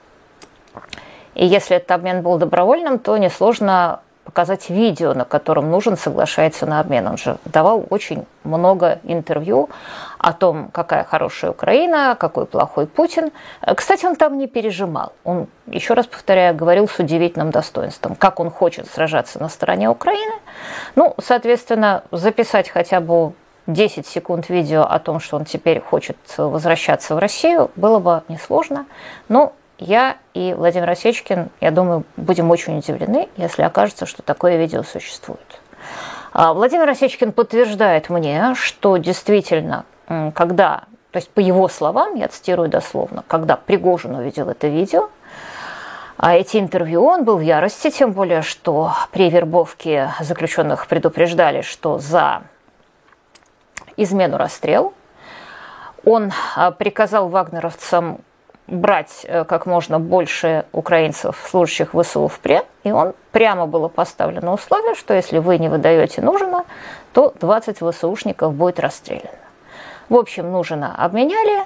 И если этот обмен был добровольным, то несложно показать видео, на котором Нужен соглашается на обмен. Он же давал очень много интервью о том, какая хорошая Украина, какой плохой Путин. Кстати, он там не пережимал. Он, еще раз повторяю, говорил с удивительным достоинством, как он хочет сражаться на стороне Украины. Ну, соответственно, записать хотя бы десять секунд видео о том, что он теперь хочет возвращаться в Россию, было бы несложно. Но я и Владимир Осечкин, я думаю, будем очень удивлены, если окажется, что такое видео существует. Владимир Осечкин подтверждает мне, что действительно, когда, то есть по его словам, я цитирую дословно, когда Пригожин увидел это видео, а эти интервью, он был в ярости, тем более, что при вербовке заключенных предупреждали, что за измену расстрел. Он приказал вагнеровцам брать как можно больше украинцев, служащих ВСУ, в плен, и он прямо было поставлено условие, что если вы не выдаете Нужина, то двадцать ВСУшников будет расстреляно. В общем, Нужина обменяли.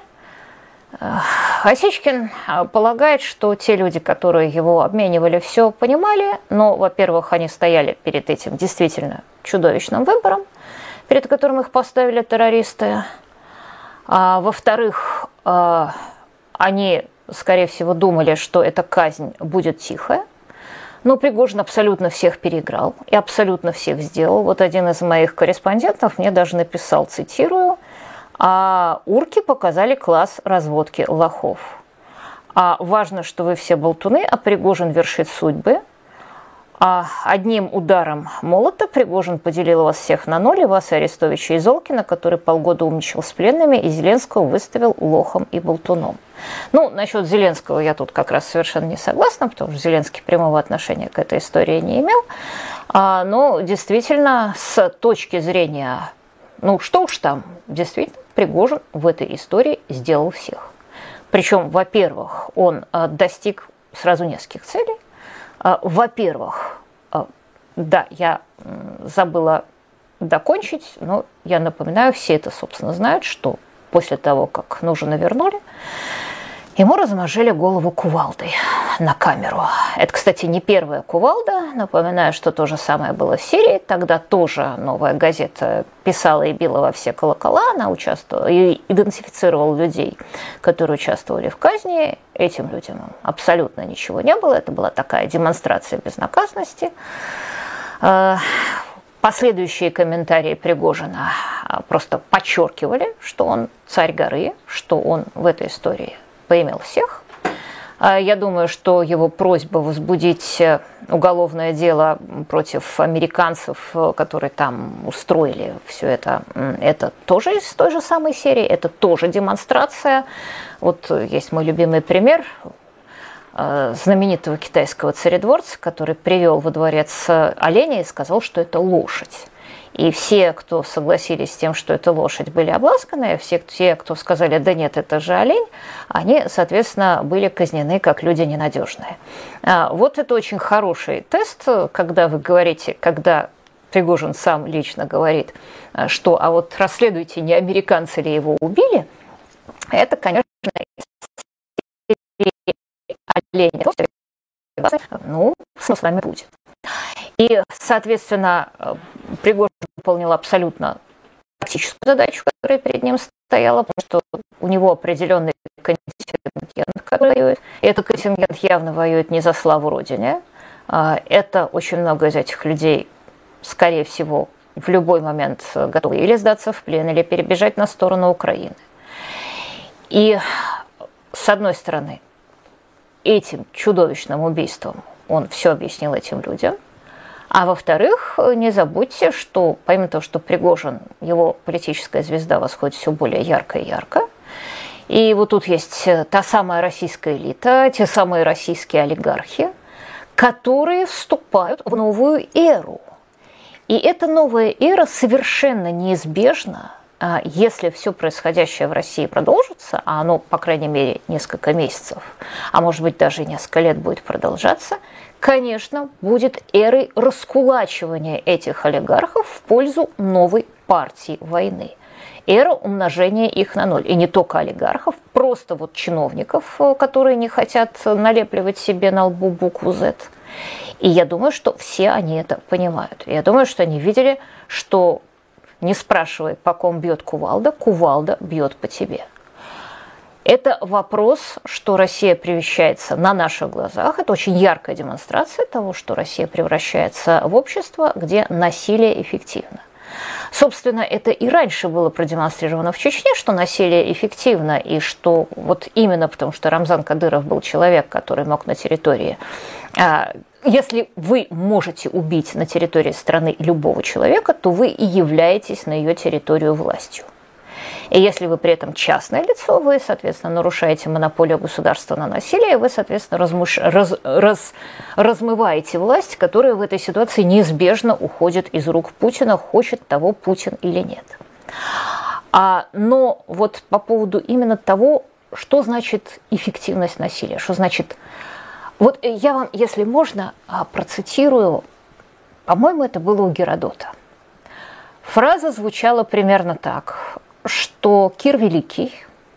Осечкин полагает, что те люди, которые его обменивали, все понимали, но, во-первых, они стояли перед этим действительно чудовищным выбором, перед которым их поставили террористы, а, во-вторых, они, скорее всего, думали, что эта казнь будет тихая. Но Пригожин абсолютно всех переиграл и абсолютно всех сделал. Вот один из моих корреспондентов мне даже написал, цитирую, «А урки показали класс разводки лохов. А важно, что вы все болтуны, а Пригожин вершит судьбы. А одним ударом молота Пригожин поделил вас всех на ноль, и вас, и Арестовича, и Золкина, который полгода умничал с пленными, и Зеленского выставил лохом и болтуном». Ну, насчет Зеленского я тут как раз совершенно не согласна, потому что Зеленский прямого отношения к этой истории не имел. А, но действительно, с точки зрения, ну что уж там, действительно, Пригожин в этой истории сделал всех. Причем, во-первых, он достиг сразу нескольких целей. Во-первых, да, я забыла докончить, но я напоминаю, все это, собственно, знают, что после того, как Нужина вернули, ему размозжили голову кувалдой на камеру. Это, кстати, не первая кувалда. Напоминаю, что то же самое было в Сирии. Тогда тоже «Новая газета» писала и била во все колокола. Она участвовала и идентифицировала людей, которые участвовали в казни. Этим людям абсолютно ничего не было. Это была такая демонстрация безнаказанности. Последующие комментарии Пригожина просто подчеркивали, что он царь горы, что он в этой истории поимел всех. Я думаю, что его просьба возбудить уголовное дело против американцев, которые там устроили все это, это тоже из той же самой серии, это тоже демонстрация. Вот есть мой любимый пример знаменитого китайского царедворца, который привел во дворец оленя и сказал, что это лошадь. И все, кто согласились с тем, что это лошадь, были обласканы, а все те, кто сказали, да нет, это же олень, они, соответственно, были казнены как люди ненадежные. Вот это очень хороший тест, когда вы говорите, когда Пригожин сам лично говорит, что а вот расследуйте, не американцы ли его убили, это, конечно, олень. Ну, что с нами будет? И, соответственно, Пригожин выполнил абсолютно практическую задачу, которая перед ним стояла, потому что у него определенный контингент, который воюет. И этот контингент явно воюет не за славу Родине. Это очень много из этих людей, скорее всего, в любой момент готовы или сдаться в плен, или перебежать на сторону Украины. И, с одной стороны, этим чудовищным убийством он все объяснил этим людям. А во-вторых, не забудьте, что помимо того, что Пригожин, его политическая звезда восходит все более ярко и ярко, и вот тут есть та самая российская элита, те самые российские олигархи, которые вступают в новую эру. И эта новая эра совершенно неизбежна, если все происходящее в России продолжится, а оно, по крайней мере, несколько месяцев, а может быть даже несколько лет будет продолжаться, конечно, будет эрой раскулачивания этих олигархов в пользу новой партии войны. Эра умножения их на ноль. И не только олигархов, просто вот чиновников, которые не хотят налепливать себе на лбу букву «З». И я думаю, что все они это понимают. Я думаю, что они видели, что не спрашивай, по ком бьет кувалда, кувалда бьет по тебе. Это вопрос, что Россия превращается на наших глазах. Это очень яркая демонстрация того, что Россия превращается в общество, где насилие эффективно. Собственно, это и раньше было продемонстрировано в Чечне, что насилие эффективно, и что вот именно потому, что Рамзан Кадыров был человек, который мог на территории... Если вы можете убить на территории страны любого человека, то вы и являетесь на ее территорию властью. И если вы при этом частное лицо, вы, соответственно, нарушаете монополию государства на насилие, вы, соответственно, размыш... раз... Раз... размываете власть, которая в этой ситуации неизбежно уходит из рук Путина, хочет того Путин или нет. А, но вот по поводу именно того, что значит эффективность насилия, что значит... Вот я вам, если можно, процитирую, по-моему, это было у Геродота. Фраза звучала примерно так, что Кир Великий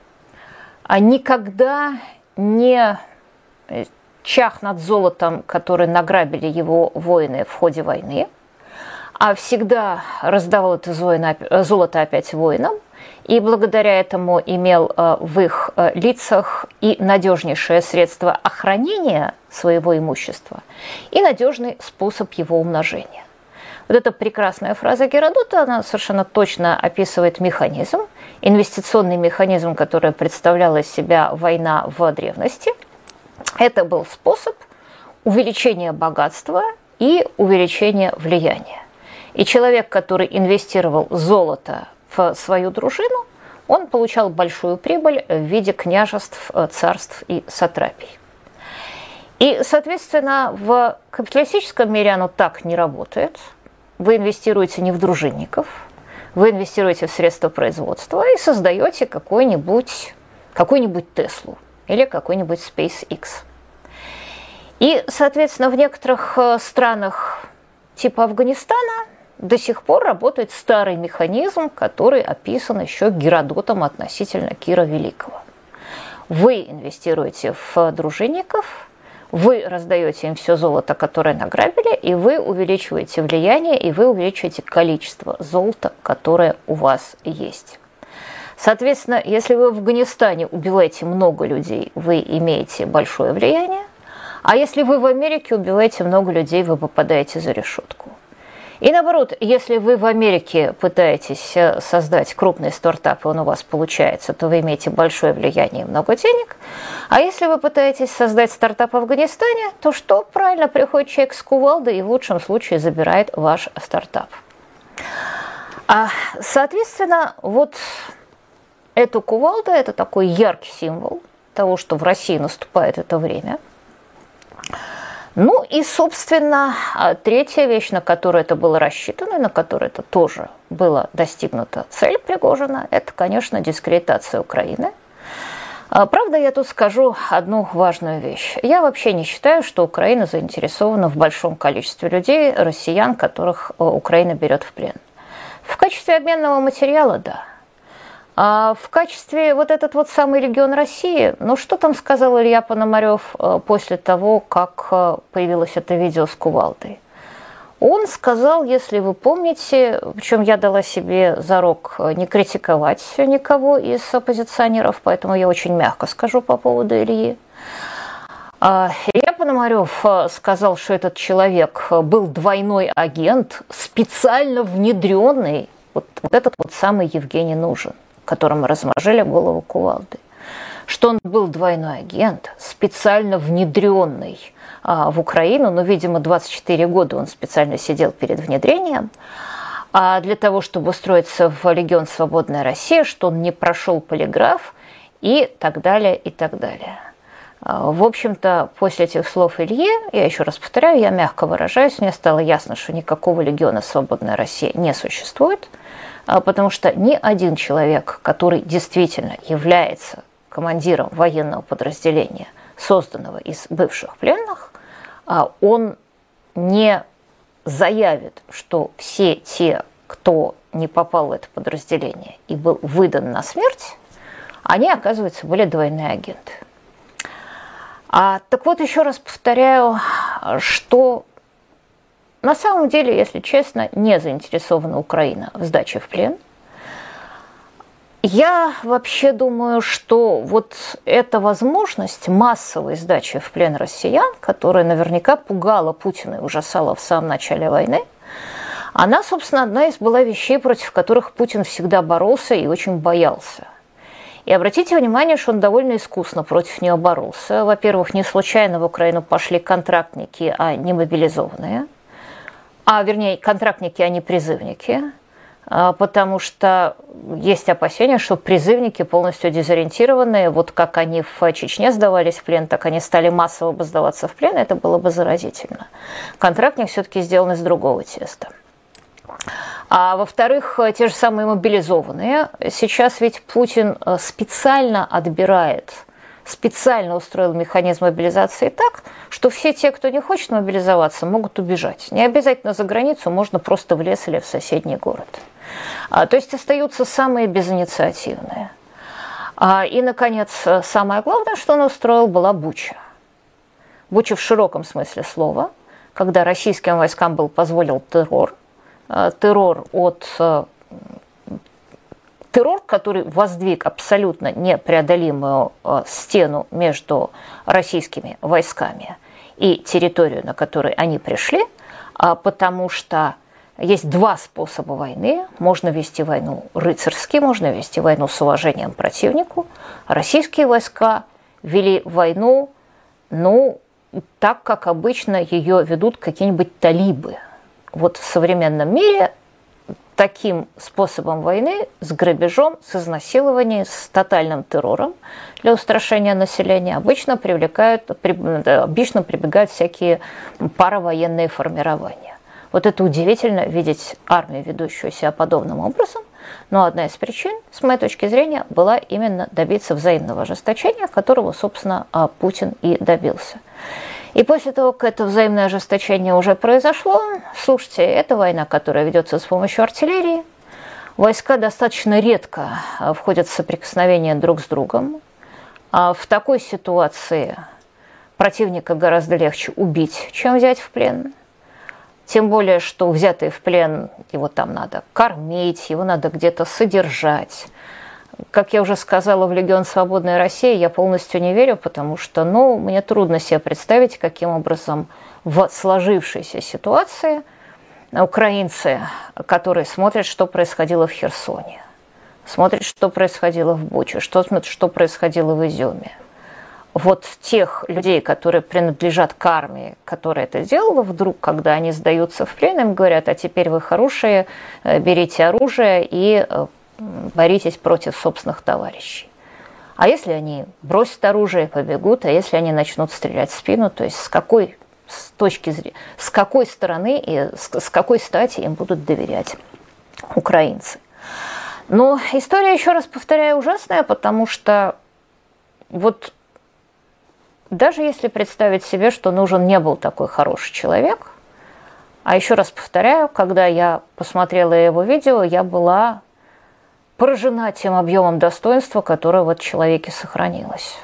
никогда не чах над золотом, который награбили его воины в ходе войны, а всегда раздавал это золото опять воинам, и благодаря этому имел в их лицах и надежнейшее средство охранения своего имущества, и надежный способ его умножения. Вот эта прекрасная фраза Геродота, она совершенно точно описывает механизм, инвестиционный механизм, который представляла из себя война в древности. Это был способ увеличения богатства и увеличения влияния. И человек, который инвестировал золото в свою дружину, он получал большую прибыль в виде княжеств, царств и сатрапий. И, соответственно, в капиталистическом мире оно так не работает. Вы инвестируете не в дружинников, вы инвестируете в средства производства и создаете какой-нибудь какую-нибудь Теслу или какой-нибудь SpaceX. И, соответственно, в некоторых странах типа Афганистана до сих пор работает старый механизм, который описан еще Геродотом относительно Кира Великого. Вы инвестируете в дружинников, вы раздаете им все золото, которое награбили, и вы увеличиваете влияние, и вы увеличиваете количество золота, которое у вас есть. Соответственно, если вы в Афганистане убиваете много людей, вы имеете большое влияние, а если вы в Америке убиваете много людей, вы попадаете за решетку. И наоборот, если вы в Америке пытаетесь создать крупный стартап, и он у вас получается, то вы имеете большое влияние и много денег. А если вы пытаетесь создать стартап в Афганистане, то что? Правильно, приходит человек с кувалдой и в лучшем случае забирает ваш стартап. А, соответственно, вот эту кувалду – это такой яркий символ того, что в России наступает это время. Ну и, собственно, третья вещь, на которую это было рассчитано, и на которую это тоже была достигнута цель Пригожина, это, конечно, дискредитация Украины. Правда, я тут скажу одну важную вещь. Я вообще не считаю, что Украина заинтересована в большом количестве людей, россиян, которых Украина берет в плен. В качестве обменного материала – да. А в качестве вот этот вот самый регион России, ну что там сказал Илья Пономарев после того, как появилось это видео с кувалдой? Он сказал, если вы помните, причем я дала себе зарок не критиковать никого из оппозиционеров, поэтому я очень мягко скажу по поводу Ильи. Илья Пономарев сказал, что этот человек был двойной агент, специально внедренный, вот, вот этот вот самый Евгений Нужен, которому размажили голову кувалдой, что он был двойной агент, специально внедренный а, в Украину, но, видимо, двадцать четыре года он специально сидел перед внедрением, а для того, чтобы устроиться в Легион «Свободная Россия», что он не прошел полиграф и так далее, и так далее. А, в общем-то, после этих слов Ильи, я еще раз повторяю, я мягко выражаюсь, мне стало ясно, что никакого Легиона «Свободная Россия» не существует, потому что ни один человек, который действительно является командиром военного подразделения, созданного из бывших пленных, он не заявит, что все те, кто не попал в это подразделение и был выдан на смерть, они, оказывается, были двойные агенты. А, так вот, еще раз повторяю, что на самом деле, если честно, не заинтересована Украина в сдаче в плен. Я вообще думаю, что вот эта возможность массовой сдачи в плен россиян, которая наверняка пугала Путина и ужасала в самом начале войны, она, собственно, одна из была вещей, против которых Путин всегда боролся и очень боялся. И обратите внимание, что он довольно искусно против нее боролся. Во-первых, не случайно в Украину пошли контрактники, а не мобилизованные. А, вернее, контрактники, а не призывники, потому что есть опасения, что призывники полностью дезориентированные, вот как они в Чечне сдавались в плен, так они стали массово бы сдаваться в плен, это было бы заразительно. Контрактник все-таки сделан из другого теста. А во-вторых, те же самые мобилизованные. Сейчас ведь Путин специально отбирает, специально устроил механизм мобилизации так, что все те, кто не хочет мобилизоваться, могут убежать. Не обязательно за границу, можно просто в лес или в соседний город. А, то есть остаются самые безинициативные. А, и, наконец, самое главное, что он устроил, была Буча. Буча в широком смысле слова, когда российским войскам был позволен террор, террор от... Террор, который воздвиг абсолютно непреодолимую стену между российскими войсками и территорию, на которой они пришли, потому что есть два способа войны. Можно вести войну рыцарски, можно вести войну с уважением к противнику. Российские войска вели войну, ну, так, как обычно ее ведут какие-нибудь талибы. Вот в современном мире таким способом войны, с грабежом, с изнасилованием, с тотальным террором для устрашения населения обычно, привлекают, обычно прибегают всякие паравоенные формирования. Вот это удивительно, видеть армию, ведущую себя подобным образом, Но одна из причин, с моей точки зрения, была именно добиться взаимного ожесточения, которого, собственно, Путин и добился. И после того, как это взаимное ожесточение уже произошло, слушайте, это война, которая ведется с помощью артиллерии. Войска достаточно редко входят в соприкосновение друг с другом. А в такой ситуации противника гораздо легче убить, чем взять в плен. Тем более, что взятый в плен, его там надо кормить, его надо где-то содержать. Как я уже сказала, в Легион Свободной России я полностью не верю, потому что, ну, мне трудно себе представить, каким образом в сложившейся ситуации украинцы, которые смотрят, что происходило в Херсоне, смотрят, что происходило в Буче, что, что происходило в Изюме. Вот тех людей, которые принадлежат к армии, которая это делала, вдруг, когда они сдаются в плен, им говорят: а теперь вы хорошие, берите оружие и боритесь против собственных товарищей. А если они бросят оружие, побегут, а если они начнут стрелять в спину, то есть с какой с точки зрения, с какой стороны и с, с какой стати им будут доверять украинцы? Но история, еще раз повторяю, ужасная, потому что вот даже если представить себе, что нужен не был такой хороший человек, а еще раз повторяю, когда я посмотрела его видео, я была поражена тем объемом достоинства, которое в этом человеке сохранилось.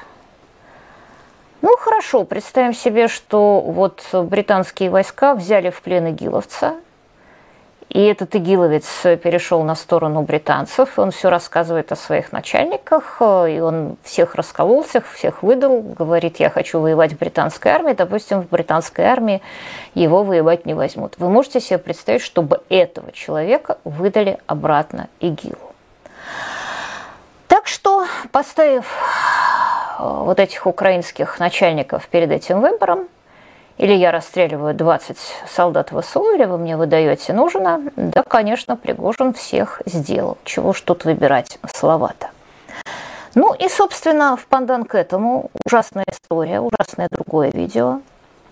Ну, хорошо, представим себе, что вот британские войска взяли в плен игиловца, и этот игиловец перешел на сторону британцев, и он все рассказывает о своих начальниках, и он всех расколол, всех, всех выдал, говорит: я хочу воевать в британской армии, допустим, в британской армии его воевать не возьмут. Вы можете себе представить, чтобы этого человека выдали обратно ИГИЛу? Так что, поставив вот этих украинских начальников перед этим выбором, или я расстреливаю двадцать солдат ВСУ, или вы мне выдаете нужно, да, конечно, Пригожин всех сделал. Чего ж тут выбирать слова-то? Ну и, собственно, в пандан к этому ужасная история, ужасное другое видео,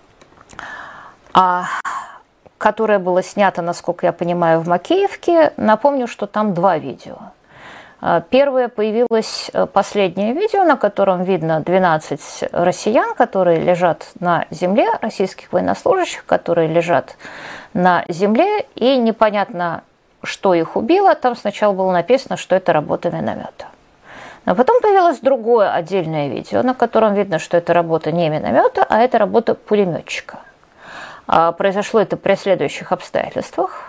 а, которое было снято, насколько я понимаю, в Макеевке. Напомню, что там два видео. Первое появилось последнее видео, на котором видно двенадцать россиян, которые лежат на земле, российских военнослужащих, которые лежат на земле, и непонятно, что их убило. Там сначала было написано, что это работа миномета. Но потом появилось другое отдельное видео, на котором видно, что это работа не миномета, а это работа пулеметчика. Произошло это при следующих обстоятельствах.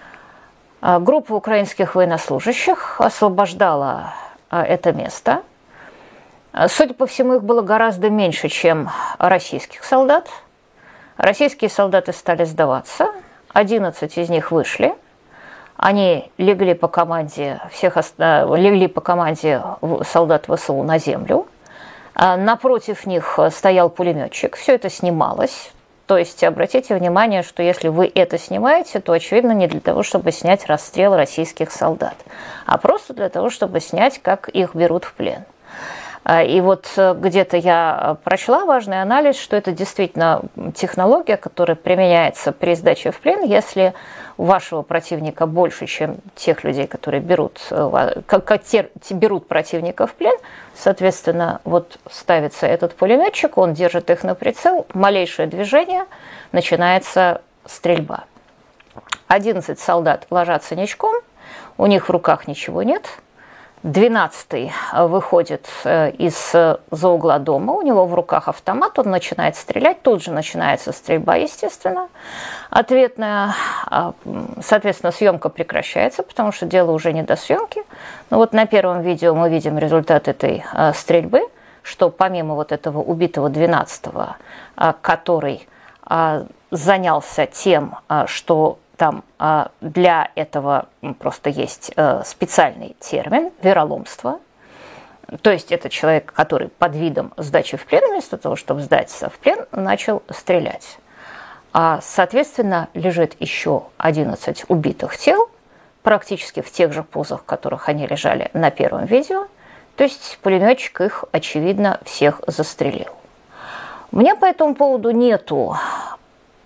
Группа украинских военнослужащих освобождала это место. Судя по всему, их было гораздо меньше, чем российских солдат. Российские солдаты стали сдаваться. одиннадцать из них вышли. Они легли по команде, всех, легли по команде солдат ВСУ на землю. Напротив них стоял пулеметчик. Все это снималось. То есть обратите внимание, что если вы это снимаете, то, очевидно, не для того, чтобы снять расстрел российских солдат, а просто для того, чтобы снять, как их берут в плен. И вот где-то я прочла важный анализ, что это действительно технология, которая применяется при сдаче в плен, если у вашего противника больше, чем тех людей, которые берут, как, как те, берут противника в плен, соответственно, вот ставится этот пулеметчик, он держит их на прицел, малейшее движение, начинается стрельба. одиннадцать солдат ложатся ничком, у них в руках ничего нет. Двенадцатый выходит из-за угла дома, у него в руках автомат, он начинает стрелять, тут же начинается стрельба, естественно. Ответная, соответственно, съемка прекращается, потому что дело уже не до съемки. Но вот на первом видео мы видим результат этой стрельбы, что помимо вот этого убитого двенадцатого, который занялся тем, что там для этого просто есть специальный термин – вероломство. То есть это человек, который под видом сдачи в плен, вместо того, чтобы сдаться в плен, начал стрелять. А, соответственно, лежит еще одиннадцать убитых тел, практически в тех же позах, в которых они лежали на первом видео. То есть пулеметчик их, очевидно, всех застрелил. У меня по этому поводу нету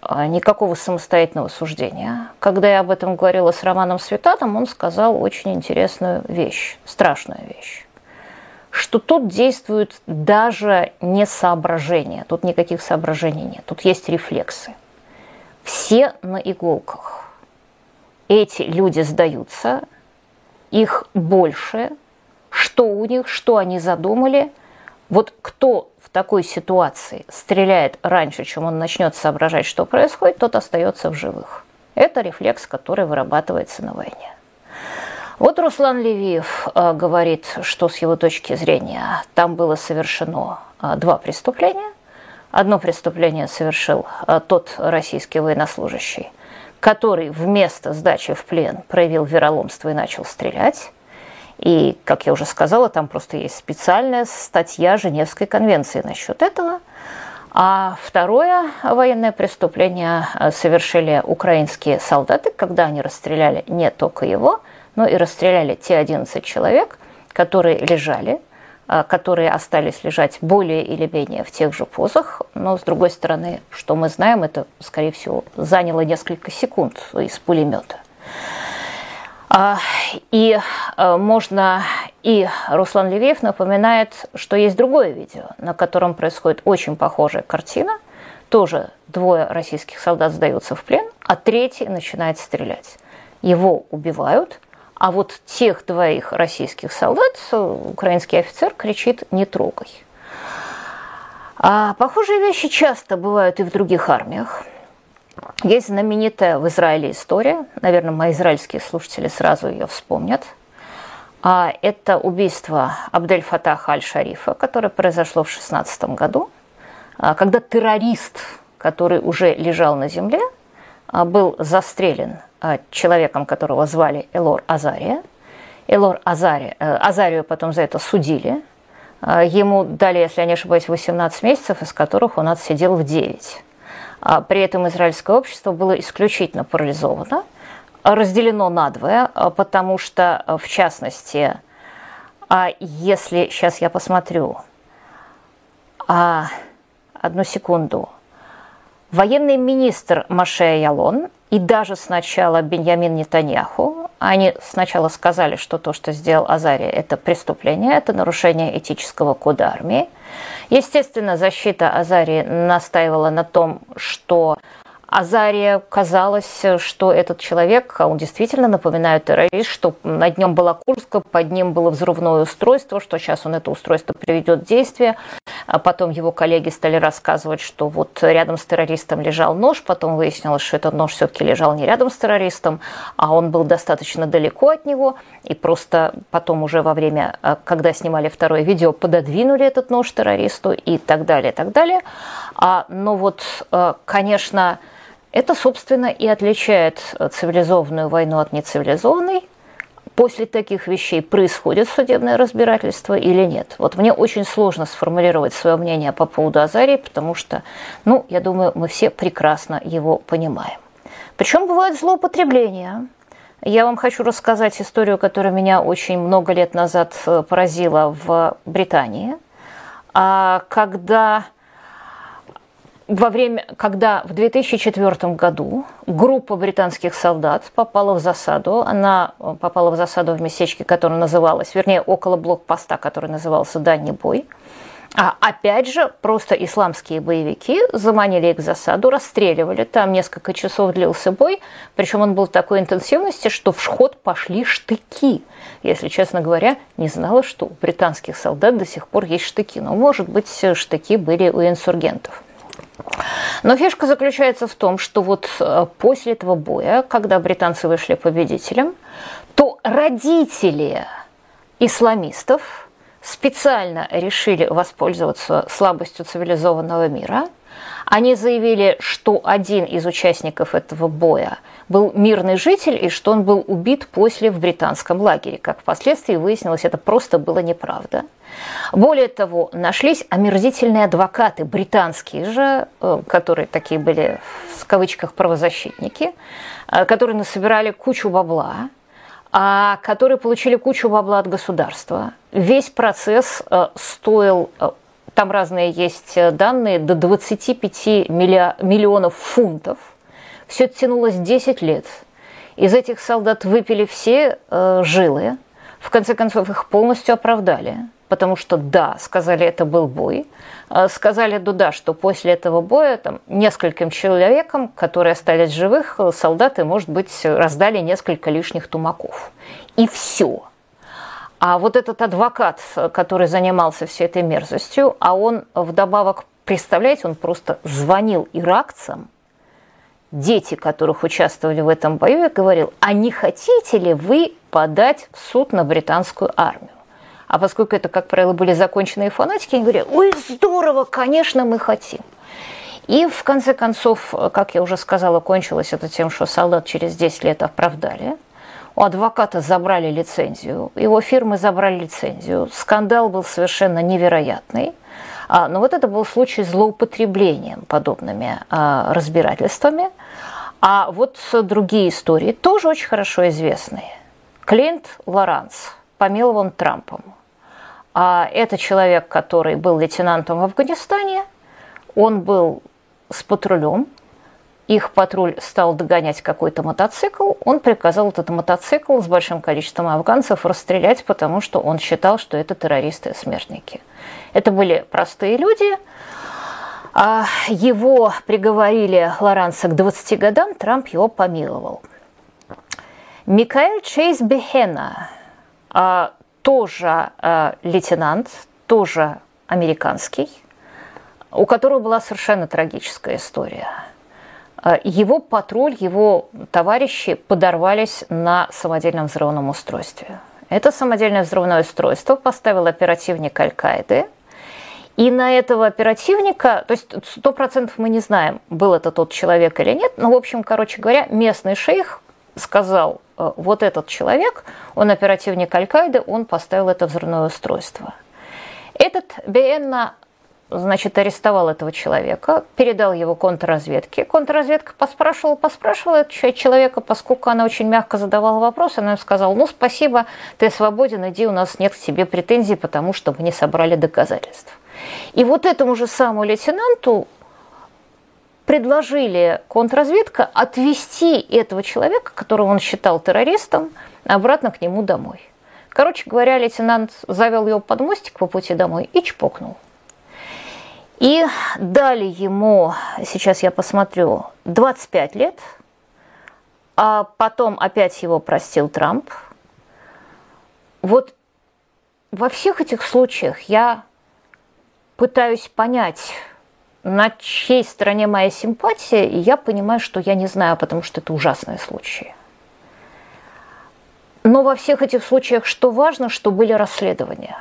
никакого самостоятельного суждения. Когда я об этом говорила с Романом Светатом, он сказал очень интересную вещь, страшную вещь, что тут действует даже не соображение, тут никаких соображений нет, тут есть рефлексы. Все на иголках. Эти люди сдаются, их больше, что у них, что они задумали. Вот кто в такой ситуации стреляет раньше, чем он начнет соображать, что происходит, тот остается в живых. Это рефлекс, который вырабатывается на войне. Вот Руслан Левиев э, говорит, что с его точки зрения там было совершено э, два преступления. Одно преступление совершил э, тот российский военнослужащий, который вместо сдачи в плен проявил вероломство и начал стрелять. И, как я уже сказала, там просто есть специальная статья Женевской конвенции насчет этого. А второе военное преступление совершили украинские солдаты, когда они расстреляли не только его, но и расстреляли те одиннадцать человек, которые лежали, которые остались лежать более или менее в тех же позах. Но, с другой стороны, что мы знаем, это, скорее всего, заняло несколько секунд из пулемета. И можно, и Руслан Левиев напоминает, что есть другое видео, на котором происходит очень похожая картина. Тоже двое российских солдат сдаются в плен, а третий начинает стрелять. Его убивают, а вот тех двоих российских солдат украинский офицер кричит «не трогай». А похожие вещи часто бывают и в других армиях. Есть знаменитая в Израиле история, наверное, мои израильские слушатели сразу ее вспомнят. Это убийство Абдель-Фатаха аль-Шарифа, которое произошло в шестнадцатом году, когда террорист, который уже лежал на земле, был застрелен человеком, которого звали Элор Азария. Элор Азария, Азарию потом за это судили. Ему дали, если я не ошибаюсь, восемнадцать месяцев, из которых он отсидел в девять. При этом израильское общество было исключительно парализовано, разделено надвое, потому что, в частности, если, сейчас я посмотрю, одну секунду, военный министр Моше Ялон и даже сначала Беньямин Нетаньяху, они сначала сказали, что то, что сделал Азария, это преступление, это нарушение этического кода армии. Естественно, защита Азарии настаивала на том, что Азария казалось, что этот человек, он действительно напоминает террорист, что над нем была Курска, под ним было взрывное устройство, что сейчас он это устройство приведет в действие. А потом его коллеги стали рассказывать, что вот рядом с террористом лежал нож, потом выяснилось, что этот нож все-таки лежал не рядом с террористом, а он был достаточно далеко от него, и просто потом уже во время, когда снимали второе видео, пододвинули этот нож террористу и так далее, и так далее. А, но вот, конечно, это, собственно, и отличает цивилизованную войну от нецивилизованной. После таких вещей происходит судебное разбирательство или нет? Вот мне очень сложно сформулировать свое мнение по поводу Азарии, потому что, ну, я думаю, мы все прекрасно его понимаем. Причем бывают злоупотребления. Я вам хочу рассказать историю, которая меня очень много лет назад поразила в Британии, когда... Во время, когда в две тысячи четвёртом году группа британских солдат попала в засаду, она попала в засаду в местечке, которое называлось, вернее, около блокпоста, который назывался «Дальний бой». А опять же, просто исламские боевики заманили их в засаду, расстреливали. Там несколько часов длился бой, причем он был такой интенсивности, что в ход пошли штыки. Если, честно говоря, не знала, что у британских солдат до сих пор есть штыки. Но, может быть, штыки были у инсургентов. Но фишка заключается в том, что вот после этого боя, когда британцы вышли победителем, то родители исламистов специально решили воспользоваться слабостью цивилизованного мира. Они заявили, что один из участников этого боя был мирный житель и что он был убит после в британском лагере. Как впоследствии выяснилось, это просто было неправда. Более того, нашлись омерзительные адвокаты, британские же, которые такие были, в кавычках, правозащитники, которые насобирали кучу бабла, которые получили кучу бабла от государства. Весь процесс стоил там разные есть данные, до двадцати пяти миллионов фунтов. Все это тянулось десять лет. Из этих солдат выпили все э, жилы. В конце концов, их полностью оправдали. Потому что, да, сказали, это был бой. Сказали, ну да, что после этого боя там, нескольким человекам, которые остались живых, солдаты, может быть, раздали несколько лишних тумаков. И все. А вот этот адвокат, который занимался всей этой мерзостью, а он вдобавок, представляете, он просто звонил иракцам, дети которых участвовали в этом бою, и говорил, а не хотите ли вы подать в суд на британскую армию? А поскольку это, как правило, были законченные фанатики, они говорят, ой, здорово, конечно, мы хотим. И в конце концов, как я уже сказала, кончилось это тем, что солдат через десять лет оправдали. У адвоката забрали лицензию, его фирмы забрали лицензию. Скандал был совершенно невероятный. Но вот это был случай злоупотреблением подобными разбирательствами. А вот другие истории, тоже очень хорошо известные. Клинт Лоранс помилован Трампом. А это человек, который был лейтенантом в Афганистане. Он был с патрулем. Их патруль стал догонять какой-то мотоцикл. Он приказал этот мотоцикл с большим количеством афганцев расстрелять, потому что он считал, что это террористы-смертники. Это были простые люди. Его приговорили, Лоранса, к двадцати годам. Трамп его помиловал. Микаэль Чейз Бехена, тоже лейтенант, тоже американский, у которого была совершенно трагическая история. Его патруль, его товарищи подорвались на самодельном взрывном устройстве. Это самодельное взрывное устройство поставил оперативник Аль-Каиды. И на этого оперативника, то есть сто процентов мы не знаем, был это тот человек или нет, но, в общем, короче говоря, местный шейх сказал, вот этот человек, он оперативник Аль-Каиды, он поставил это взрывное устройство. Этот Беенна, значит, арестовал этого человека, передал его контрразведке. Контрразведка поспрашивала, поспрашивала этого человека, поскольку она очень мягко задавала вопрос, она ему сказала, ну, спасибо, ты свободен, иди, у нас нет к тебе претензий, потому что мы не собрали доказательств. И вот этому же самому лейтенанту предложили контрразведка отвезти этого человека, которого он считал террористом, обратно к нему домой. Короче говоря, лейтенант завел его под мостик по пути домой и чпокнул. И дали ему, сейчас я посмотрю, двадцать пять лет, а потом опять его простил Трамп. Вот во всех этих случаях я пытаюсь понять, на чьей стороне моя симпатия, и я понимаю, что я не знаю, потому что это ужасные случаи. Но во всех этих случаях что важно, что были расследования.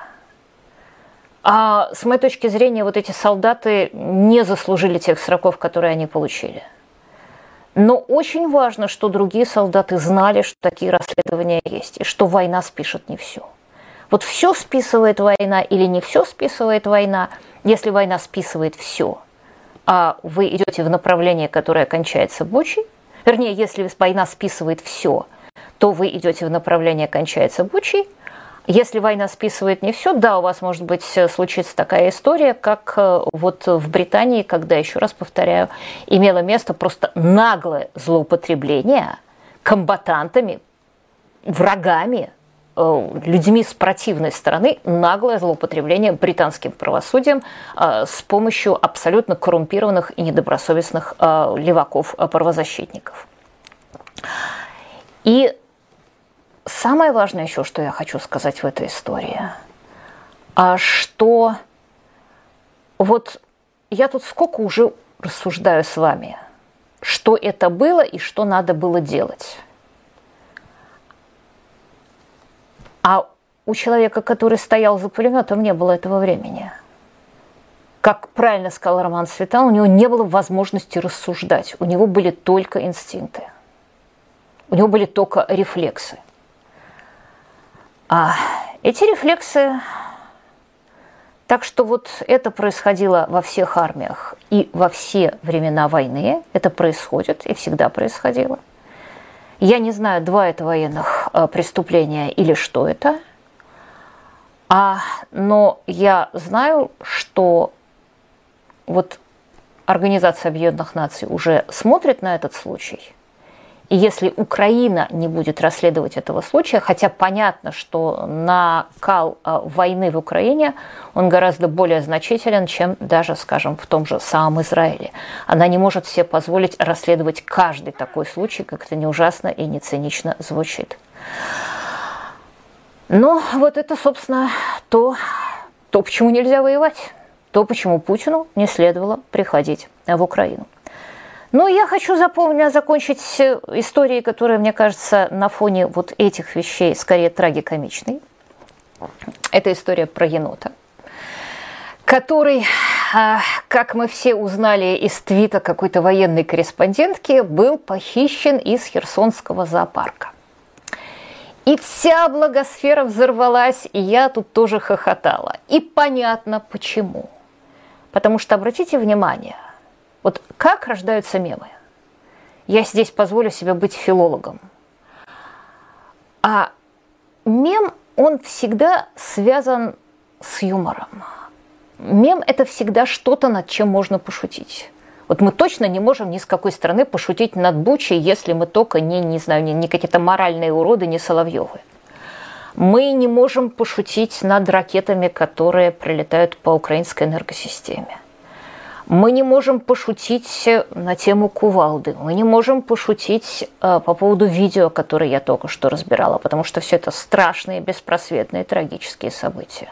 А с моей точки зрения, вот эти солдаты не заслужили тех сроков, которые они получили. Но очень важно, что другие солдаты знали, что такие расследования есть, и что война спишет не все. Вот все списывает война или не все списывает война. Если война списывает все, а вы идете в направление, которое кончается бучей, вернее, если война списывает все, то вы идете в направление, кончается бучей. Если война списывает не все, да, у вас может быть случится такая история, как вот в Британии, когда, еще раз повторяю, имело место просто наглое злоупотребление комбатантами, врагами, людьми с противной стороны, наглое злоупотребление британским правосудием э, с помощью абсолютно коррумпированных и недобросовестных э, леваков-правозащитников. И самое важное еще, что я хочу сказать в этой истории, что вот я тут сколько уже рассуждаю с вами, что это было и что надо было делать. А у человека, который стоял за пулеметом, не было этого времени. Как правильно сказал Роман Светан, у него не было возможности рассуждать. У него были только инстинкты. У него были только рефлексы. А эти рефлексы... Так что вот это происходило во всех армиях и во все времена войны. Это происходит и всегда происходило. Я не знаю, два это военных преступления или что это. А, но я знаю, что вот Организация Объединенных Наций уже смотрит на этот случай. И если Украина не будет расследовать этого случая, хотя понятно, что накал войны в Украине, он гораздо более значителен, чем даже, скажем, в том же самом Израиле. Она не может себе позволить расследовать каждый такой случай, как это не ужасно и не цинично звучит. Но вот это, собственно, то, то, почему нельзя воевать, то, почему Путину не следовало приходить в Украину. Но я хочу запомнить, закончить историей, которая, мне кажется, на фоне вот этих вещей скорее трагикомичной. Это история про енота, который, как мы все узнали из твита какой-то военной корреспондентки, был похищен из Херсонского зоопарка. И вся благосфера взорвалась, и я тут тоже хохотала. И понятно почему. Потому что, обратите внимание, вот как рождаются мемы? Я здесь позволю себе быть филологом. А мем, он всегда связан с юмором. Мем – это всегда что-то, над чем можно пошутить. Вот мы точно не можем ни с какой стороны пошутить над Бучей, если мы только не, не знаю, не, не какие-то моральные уроды, не Соловьевы. Мы не можем пошутить над ракетами, которые прилетают по украинской энергосистеме. Мы не можем пошутить на тему кувалды. Мы не можем пошутить э, по поводу видео, которое я только что разбирала, потому что все это страшные, беспросветные, трагические события.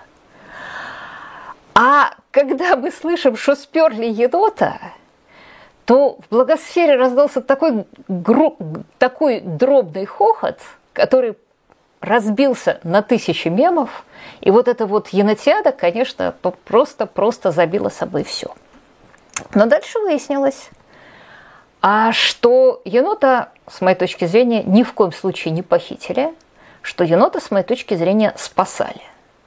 А когда мы слышим, что сперли енота, то в благосфере раздался такой, гру... такой дробный хохот, который разбился на тысячи мемов, и вот эта вот енотиада, конечно, просто-просто забила собой все. Но дальше выяснилось, а что енота, с моей точки зрения, ни в коем случае не похитили, что енота, с моей точки зрения, спасали.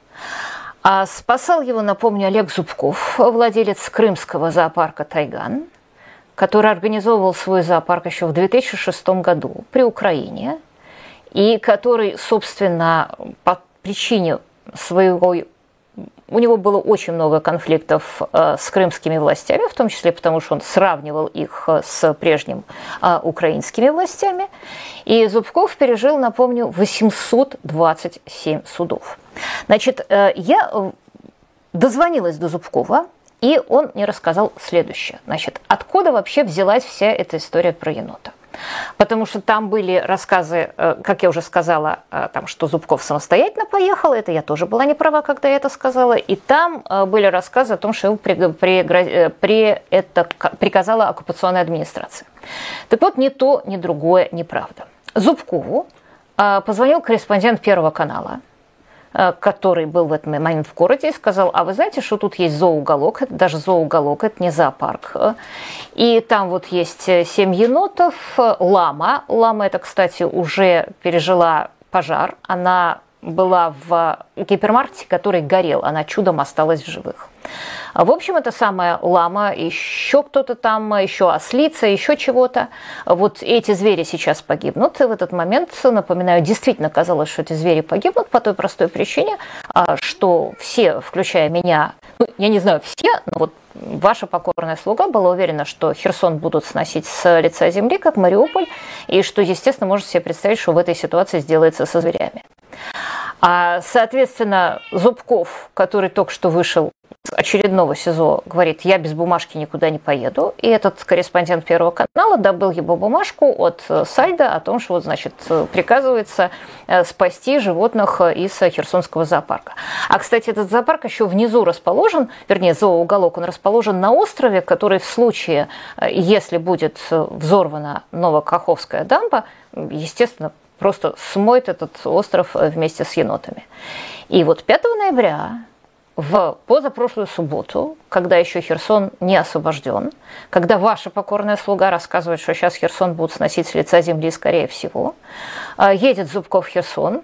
А спасал его, напомню, Олег Зубков, владелец крымского зоопарка «Тайган», который организовывал свой зоопарк еще в две тысячи шестом году при Украине, и который, собственно, по причине своего... У него было очень много конфликтов э, с крымскими властями, в том числе потому, что он сравнивал их с прежними э, украинскими властями. И Зубков пережил, напомню, восемьсот двадцать семь судов. Значит, э, я дозвонилась до Зубкова, и он мне рассказал следующее. Значит, откуда вообще взялась вся эта история про енота? Потому что там были рассказы, как я уже сказала, там, что Зубков самостоятельно поехал, это я тоже была не права, когда я это сказала, и там были рассказы о том, что его при, при, при это приказала оккупационная администрация. Так вот, ни то, ни другое неправда. Зубкову позвонил корреспондент Первого канала, который был в этот момент в городе, и сказал: а вы знаете, что тут есть зооуголок, это даже зооуголок, это не зоопарк, и там вот есть семь енотов, лама, лама это, кстати, уже пережила пожар, она была в гипермаркете, который горел, она чудом осталась в живых. В общем, это самая лама, еще кто-то там, еще ослица, еще чего-то. Вот эти звери сейчас погибнут. И в этот момент, напоминаю, действительно казалось, что эти звери погибнут по той простой причине, что все, включая меня, ну, я не знаю все, но вот ваша покорная слуга была уверена, что Херсон будут сносить с лица земли, как Мариуполь, и что, естественно, можете себе представить, что в этой ситуации сделается со зверями. А, соответственно, Зубков, который только что вышел с очередного СИЗО, говорит: я без бумажки никуда не поеду. И этот корреспондент Первого канала добыл его бумажку от Сальдо о том, что вот, значит, приказывается спасти животных из Херсонского зоопарка. А, кстати, этот зоопарк еще внизу расположен, вернее, зооуголок, он расположен на острове, который в случае, если будет взорвана Новокаховская дамба, естественно, просто смоет этот остров вместе с енотами. И вот пятого ноября, в позапрошлую субботу, когда еще Херсон не освобожден, когда ваша покорная слуга рассказывает, что сейчас Херсон будут сносить с лица земли, скорее всего, едет Зубков в Херсон.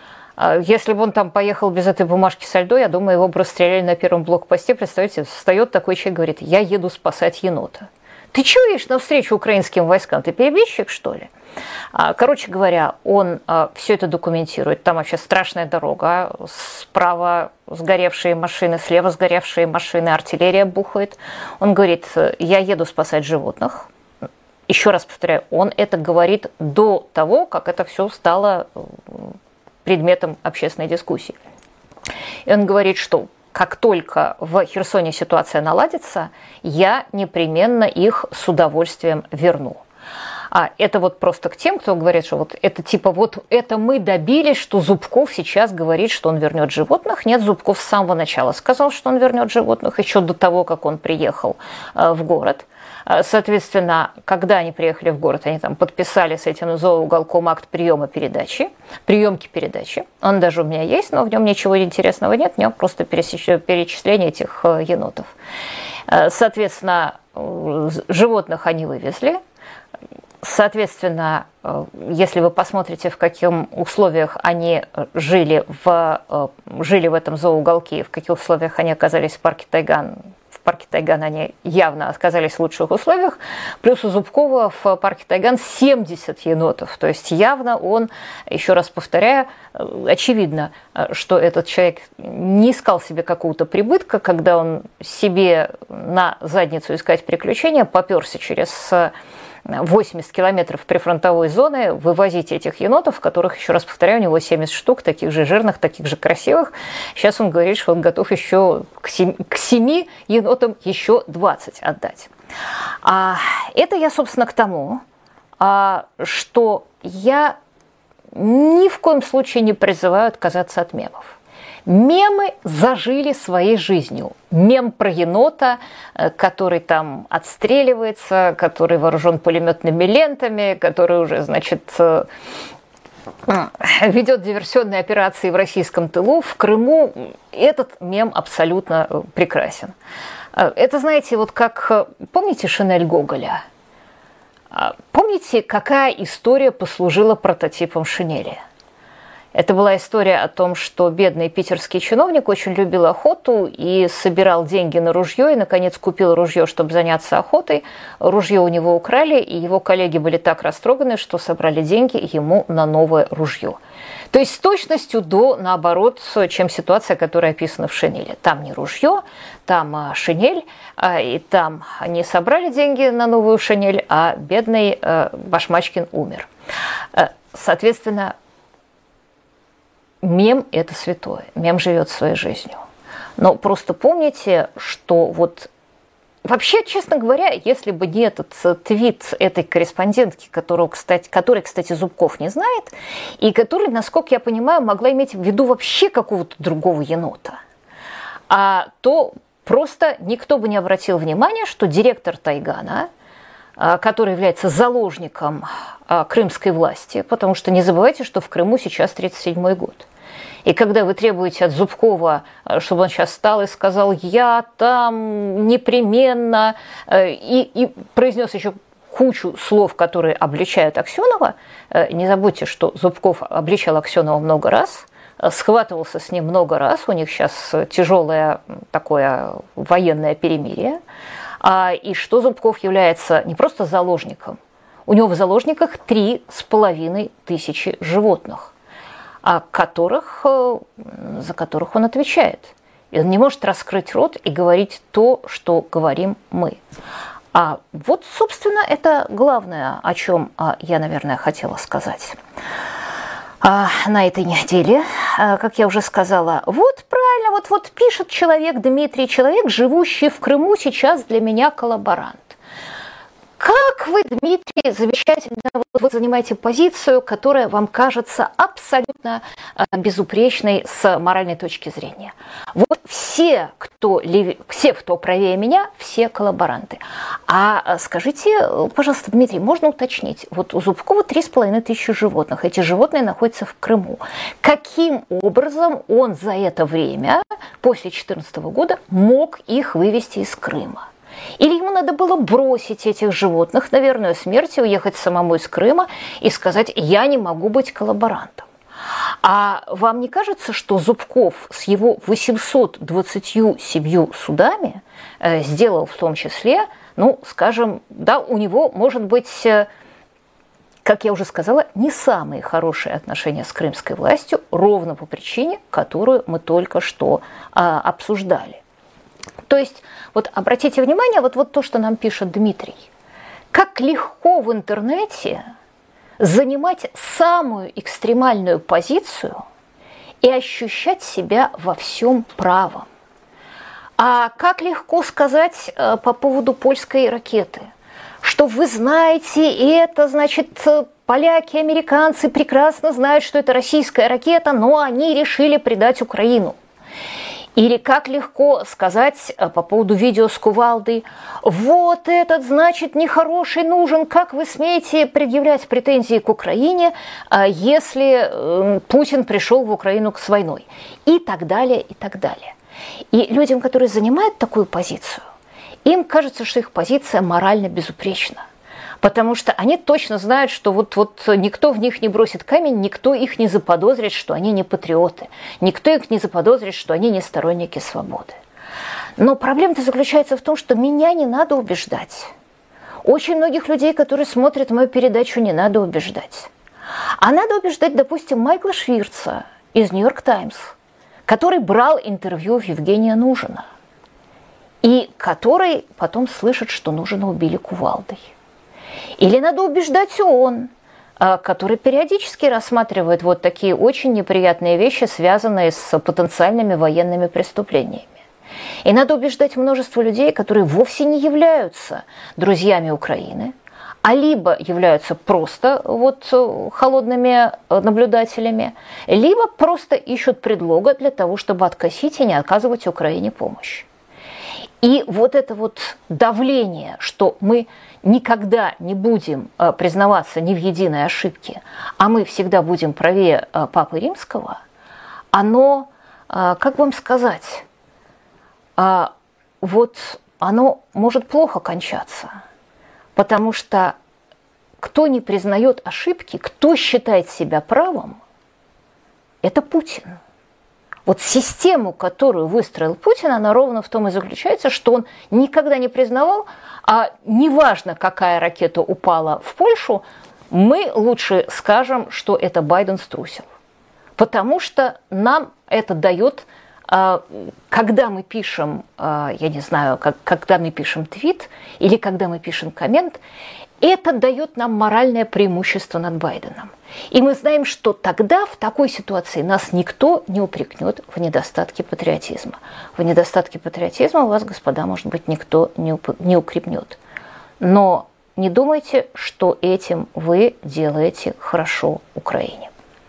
Если бы он там поехал без этой бумажки со льдом, я думаю, его бы расстреляли на первом блокпосте. Представляете, встает такой человек, говорит: я еду спасать енота. ты чего едешь навстречу украинским войскам? Ты перебежчик, что ли? Короче говоря, он все это документирует. Там вообще страшная дорога. Справа сгоревшие машины, слева сгоревшие машины, артиллерия бухает. Он говорит, я еду спасать животных. Еще раз повторяю, он это говорит до того, как это все стало предметом общественной дискуссии. И он говорит, что как только в Херсоне ситуация наладится, я непременно их с удовольствием верну. А это вот просто к тем, кто говорит, что вот это типа вот это мы добились, что Зубков сейчас говорит, что он вернет животных. Нет, Зубков с самого начала сказал, что он вернет животных, еще до того, как он приехал в город. Соответственно, когда они приехали в город, они там подписали с этим зооуголком акт приема передачи, приемки передачи. Он даже у меня есть, но в нем ничего интересного нет, в нем просто перечисление этих енотов. Соответственно, животных они вывезли. Соответственно, если вы посмотрите, в каких условиях они жили в, жили в этом зооуголке, в каких условиях они оказались в парке Тайган, в парке Тайган они явно оказались в лучших условиях. Плюс у Зубкова в парке Тайган семьдесят енотов. То есть явно он, еще раз повторяю, очевидно, что этот человек не искал себе какого-то прибытка, когда он себе на задницу искать приключения, попёрся через восемьдесят километров прифронтовой зоны, вывозить этих енотов, которых, еще раз повторяю, у него семьдесят штук, таких же жирных, таких же красивых. Сейчас он говорит, что он готов еще к семи, к семи енотам еще двадцать отдать. А это я, собственно, к тому, что я ни в коем случае не призываю отказаться от мемов. Мемы зажили своей жизнью. Мем про енота, который там отстреливается, который вооружен пулеметными лентами, который уже, значит, ведет диверсионные операции в российском тылу, в Крыму. Этот мем абсолютно прекрасен. Это, знаете, вот как... Помните «Шинель» Гоголя? Помните, какая история послужила прототипом «Шинели»? Это была история о том, что бедный питерский чиновник очень любил охоту и собирал деньги на ружье, и, наконец, купил ружье, чтобы заняться охотой. Ружье у него украли, и его коллеги были так растроганы, что собрали деньги ему на новое ружье. То есть с точностью до наоборот, чем ситуация, которая описана в «Шинели». Там не ружье, там шинель, и там не собрали деньги на новую шинель, а бедный Башмачкин умер. Соответственно, мем – это святое, мем живет своей жизнью. Но просто помните, что вот вообще, честно говоря, если бы не этот твит этой корреспондентки, которую, кстати, который, кстати, Зубков не знает, и который, насколько я понимаю, могла иметь в виду вообще какого-то другого енота, а, то просто никто бы не обратил внимания, что директор Тайгана, который является заложником крымской власти, потому что не забывайте, что в Крыму сейчас тридцать седьмой год. И когда вы требуете от Зубкова, чтобы он сейчас встал и сказал «я там непременно», и, и произнес еще кучу слов, которые обличают Аксенова, не забудьте, что Зубков обличал Аксенова много раз, схватывался с ним много раз, у них сейчас тяжелое такое военное перемирие, и что Зубков является не просто заложником, у него в заложниках три с половиной тысячи животных, которых, за которых он отвечает. И он не может раскрыть рот и говорить то, что говорим мы. А вот, собственно, это главное, о чем я, наверное, хотела сказать на этой неделе. Как я уже сказала, вот правильно, вот, вот пишет человек, Дмитрий, человек, живущий в Крыму, сейчас для меня коллаборант. Как вы, Дмитрий, замечательно вы занимаете позицию, которая вам кажется абсолютно безупречной с моральной точки зрения. Вот все, кто, левее, все, кто правее меня, все коллаборанты. А скажите, пожалуйста, Дмитрий, можно уточнить, вот у Зубкова три с половиной тысячи животных, эти животные находятся в Крыму. Каким образом он за это время, после две тысячи четырнадцатого года, мог их вывести из Крыма? Или ему надо было бросить этих животных на верную смерть, уехать самому из Крыма и сказать «я не могу быть коллаборантом». А вам не кажется, что Зубков с его восемьсот двадцатью семью судами сделал в том числе ну, скажем, да, у него, может быть, как я уже сказала, не самые хорошие отношения с крымской властью, ровно по причине, которую мы только что а, обсуждали. То есть, вот обратите внимание, вот, вот то, что нам пишет Дмитрий. Как легко в интернете занимать самую экстремальную позицию и ощущать себя во всем правом. А как легко сказать э, по поводу польской ракеты, что вы знаете, и это, значит, поляки, американцы прекрасно знают, что это российская ракета, но они решили предать Украину. Или как легко сказать по поводу видео с кувалдой: вот этот, значит, нехороший нужен, как вы смеете предъявлять претензии к Украине, если Путин пришел в Украину с войной, и так далее, и так далее. И людям, которые занимают такую позицию, им кажется, что их позиция морально безупречна. Потому что они точно знают, что вот, вот никто в них не бросит камень, никто их не заподозрит, что они не патриоты, никто их не заподозрит, что они не сторонники свободы. Но проблема-то заключается в том, что меня не надо убеждать. Очень многих людей, которые смотрят мою передачу, не надо убеждать. А надо убеждать, допустим, Майкла Швирца из «Нью-Йорк Таймс», который брал интервью у Евгения Нужина, и который потом слышит, что Нужина убили кувалдой. Или надо убеждать ООН, который периодически рассматривает вот такие очень неприятные вещи, связанные с потенциальными военными преступлениями. И надо убеждать множество людей, которые вовсе не являются друзьями Украины, а либо являются просто вот холодными наблюдателями, либо просто ищут предлога для того, чтобы откосить и не оказывать Украине помощь. И вот это вот давление, что мы никогда не будем признаваться ни в единой ошибке, а мы всегда будем правее Папы Римского, оно, как вам сказать, вот оно может плохо кончаться. Потому что кто не признает ошибки, кто считает себя правым, это Путин. Вот систему, которую выстроил Путин, она ровно в том и заключается, что он никогда не признавал, а неважно, какая ракета упала в Польшу, мы лучше скажем, что это Байден струсил. Потому что нам это дает, когда мы пишем, я не знаю, когда мы пишем твит или когда мы пишем коммент, это дает нам моральное преимущество над Байденом. И мы знаем, что тогда в такой ситуации нас никто не упрекнет в недостатке патриотизма. В недостатке патриотизма вас, господа, может быть, никто не, уп- не укрепнет. Но не думайте, что этим вы делаете хорошо Украине.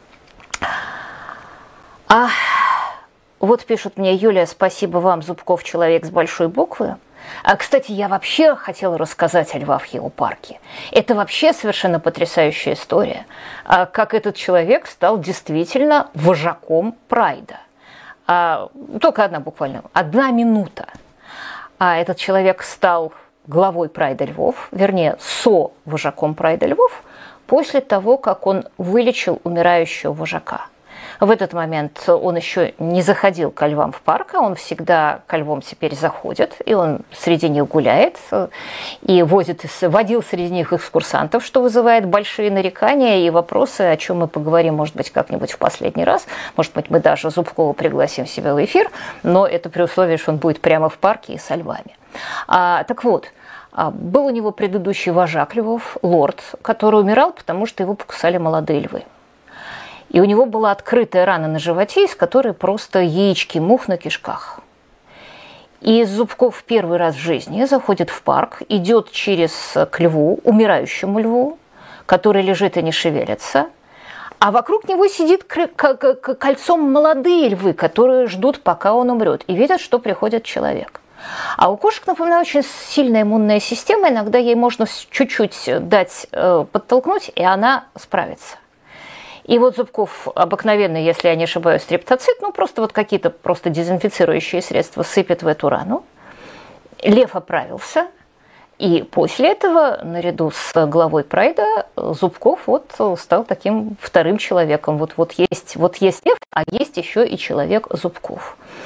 А вот пишут мне: Юлия, спасибо вам, Зубков человек с большой буквы. А, кстати, я вообще хотела рассказать о Львах его парке. Это вообще совершенно потрясающая история, как этот человек стал действительно вожаком прайда. Только одна буквально, одна минута. А этот человек стал главой прайда Львов, вернее, со-вожаком прайда Львов, после того, как он вылечил умирающего вожака. В этот момент он еще не заходил ко львам в парк, а он всегда ко львам теперь заходит, и он среди них гуляет, и возит, водил среди них экскурсантов, что вызывает большие нарекания и вопросы, о чем мы поговорим, может быть, как-нибудь в последний раз. Может быть, мы даже Зубкова пригласим себя в эфир, но это при условии, что он будет прямо в парке и со львами. А, так вот, был у него предыдущий вожак львов, лорд, который умирал, потому что его покусали молодые львы. И у него была открытая рана на животе, из которой просто яички мух на кишках. И Зубков первый раз в жизни заходит в парк, идет через к льву, умирающему льву, который лежит и не шевелится, а вокруг него сидит кольцом молодые львы, которые ждут, пока он умрет, и видят, что приходит человек. А у кошек, напоминаю, очень сильная иммунная система, иногда ей можно чуть-чуть дать, подтолкнуть, и она справится. И вот Зубков обыкновенно, если я не ошибаюсь, стрептоцит, ну просто вот какие-то просто дезинфицирующие средства сыпет в эту рану. Лев оправился, и после этого, наряду с главой прайда, Зубков вот стал таким вторым человеком. Вот, вот, есть, вот есть лев, а есть еще и человек Зубков.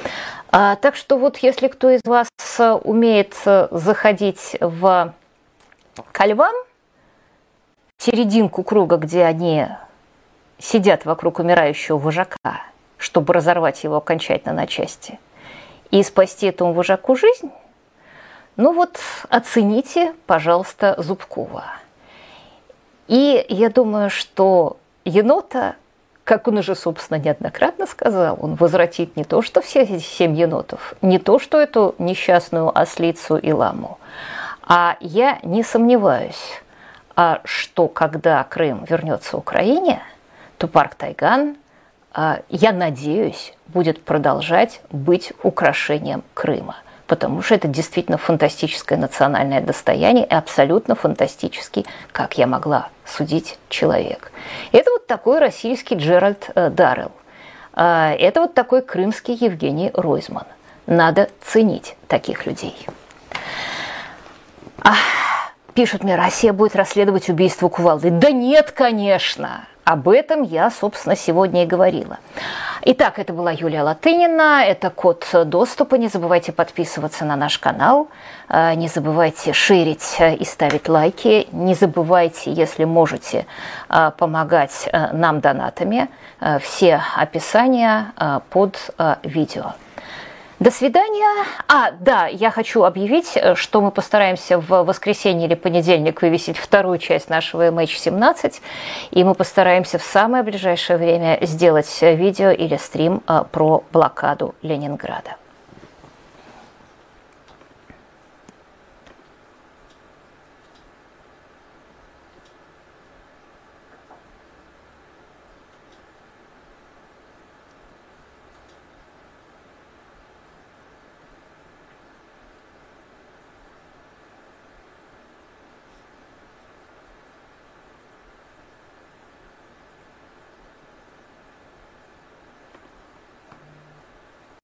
А, так что вот если кто из вас умеет заходить в ко львам, в серединку круга, где они сидят вокруг умирающего вожака, чтобы разорвать его окончательно на части, и спасти этому вожаку жизнь, ну вот оцените, пожалуйста, Зубкова. И я думаю, что енота, как он уже, собственно, неоднократно сказал, он возвратит не то, что все эти семь енотов, не то, что эту несчастную ослицу и ламу, а я не сомневаюсь, что когда Крым вернется Украине, то парк Тайган, я надеюсь, будет продолжать быть украшением Крыма, потому что это действительно фантастическое национальное достояние и абсолютно фантастический, как я могла судить, человек. Это вот такой российский Джеральд Даррелл. Это вот такой крымский Евгений Ройзман. Надо ценить таких людей. Ах, пишут мне, Россия будет расследовать убийство Кувалды. Да нет, конечно. Об этом я, собственно, сегодня и говорила. Итак, это была Юлия Латынина, это код доступа. Не забывайте подписываться на наш канал, не забывайте шерить и ставить лайки, не забывайте, если можете, помогать нам донатами. Все описания под видео. До свидания. А, да, я хочу объявить, что мы постараемся в воскресенье или понедельник вывесить вторую часть нашего эм эйч семнадцать, и мы постараемся в самое ближайшее время сделать видео или стрим про блокаду Ленинграда.